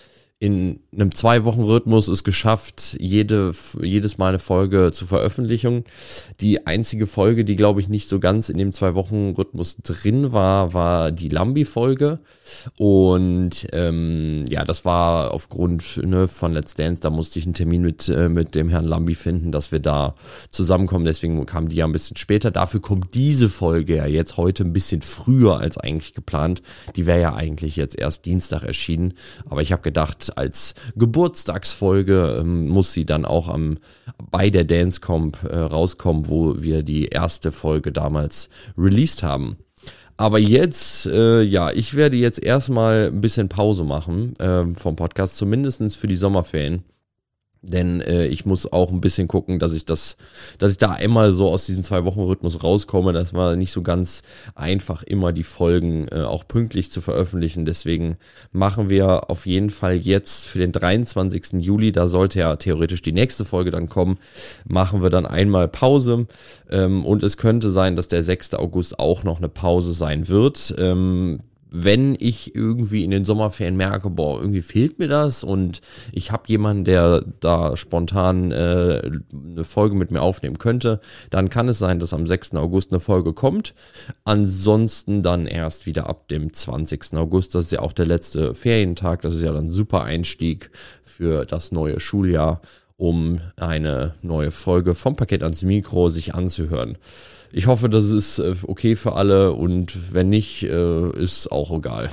in einem Zwei-Wochen-Rhythmus es geschafft, jede, jedes Mal eine Folge zu veröffentlichen. Die einzige Folge, die, glaube ich, nicht so ganz in dem Zwei-Wochen-Rhythmus drin war, war die Lambi-Folge. Und ähm, ja, das war aufgrund ne, von Let's Dance, da musste ich einen Termin mit, äh, mit dem Herrn Lambi finden, dass wir da zusammenkommen. Deswegen kam die ja ein bisschen später. Dafür kommt diese Folge ja jetzt heute ein bisschen früher als eigentlich geplant. Die wäre ja eigentlich jetzt erst Dienstag erschienen. Aber ich habe gedacht, als Geburtstagsfolge ähm, muss sie dann auch am bei der Dancecomp äh, rauskommen, wo wir die erste Folge damals released haben. Aber jetzt, äh, ja, ich werde jetzt erstmal ein bisschen Pause machen äh, vom Podcast, zumindest für die Sommerferien. Denn äh, ich muss auch ein bisschen gucken, dass ich das, dass ich da einmal so aus diesem Zwei-Wochen-Rhythmus rauskomme. Das war nicht so ganz einfach, immer die Folgen äh, auch pünktlich zu veröffentlichen. Deswegen machen wir auf jeden Fall jetzt für den dreiundzwanzigsten Juli, da sollte ja theoretisch die nächste Folge dann kommen, machen wir dann einmal Pause. Ähm, und es könnte sein, dass der sechste August auch noch eine Pause sein wird. Ähm, Wenn ich irgendwie in den Sommerferien merke, boah, irgendwie fehlt mir das und ich habe jemanden, der da spontan äh, eine Folge mit mir aufnehmen könnte, dann kann es sein, dass am sechsten August eine Folge kommt. Ansonsten dann erst wieder ab dem zwanzigsten August. Das ist ja auch der letzte Ferientag. Das ist ja dann ein super Einstieg für das neue Schuljahr, um eine neue Folge vom Paket ans Mikro sich anzuhören. Ich hoffe, das ist okay für alle und wenn nicht, äh, ist auch egal.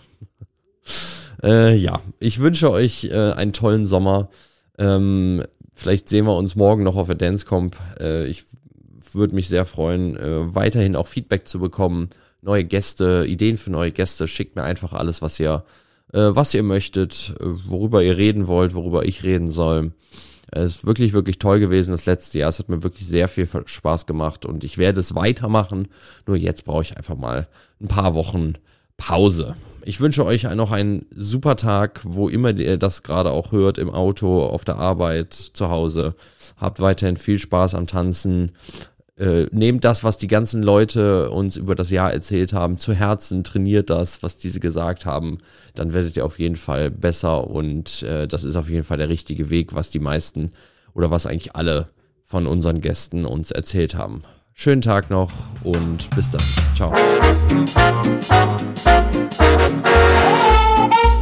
äh, ja, ich wünsche euch äh, einen tollen Sommer. Ähm, vielleicht sehen wir uns morgen noch auf der Dancecomp. Äh, ich würde mich sehr freuen, äh, weiterhin auch Feedback zu bekommen, neue Gäste, Ideen für neue Gäste. Schickt mir einfach alles, was ihr, äh, was ihr möchtet, äh, worüber ihr reden wollt, worüber ich reden soll. Es ist wirklich, wirklich toll gewesen das letzte Jahr. Es hat mir wirklich sehr viel Spaß gemacht und ich werde es weitermachen. Nur jetzt brauche ich einfach mal ein paar Wochen Pause. Ich wünsche euch noch einen super Tag, wo immer ihr das gerade auch hört, im Auto, auf der Arbeit, zu Hause. Habt weiterhin viel Spaß am Tanzen. Äh, nehmt das, was die ganzen Leute uns über das Jahr erzählt haben, zu Herzen, trainiert das, was diese gesagt haben, dann werdet ihr auf jeden Fall besser und äh, das ist auf jeden Fall der richtige Weg, was die meisten oder was eigentlich alle von unseren Gästen uns erzählt haben. Schönen Tag noch und bis dann. Ciao.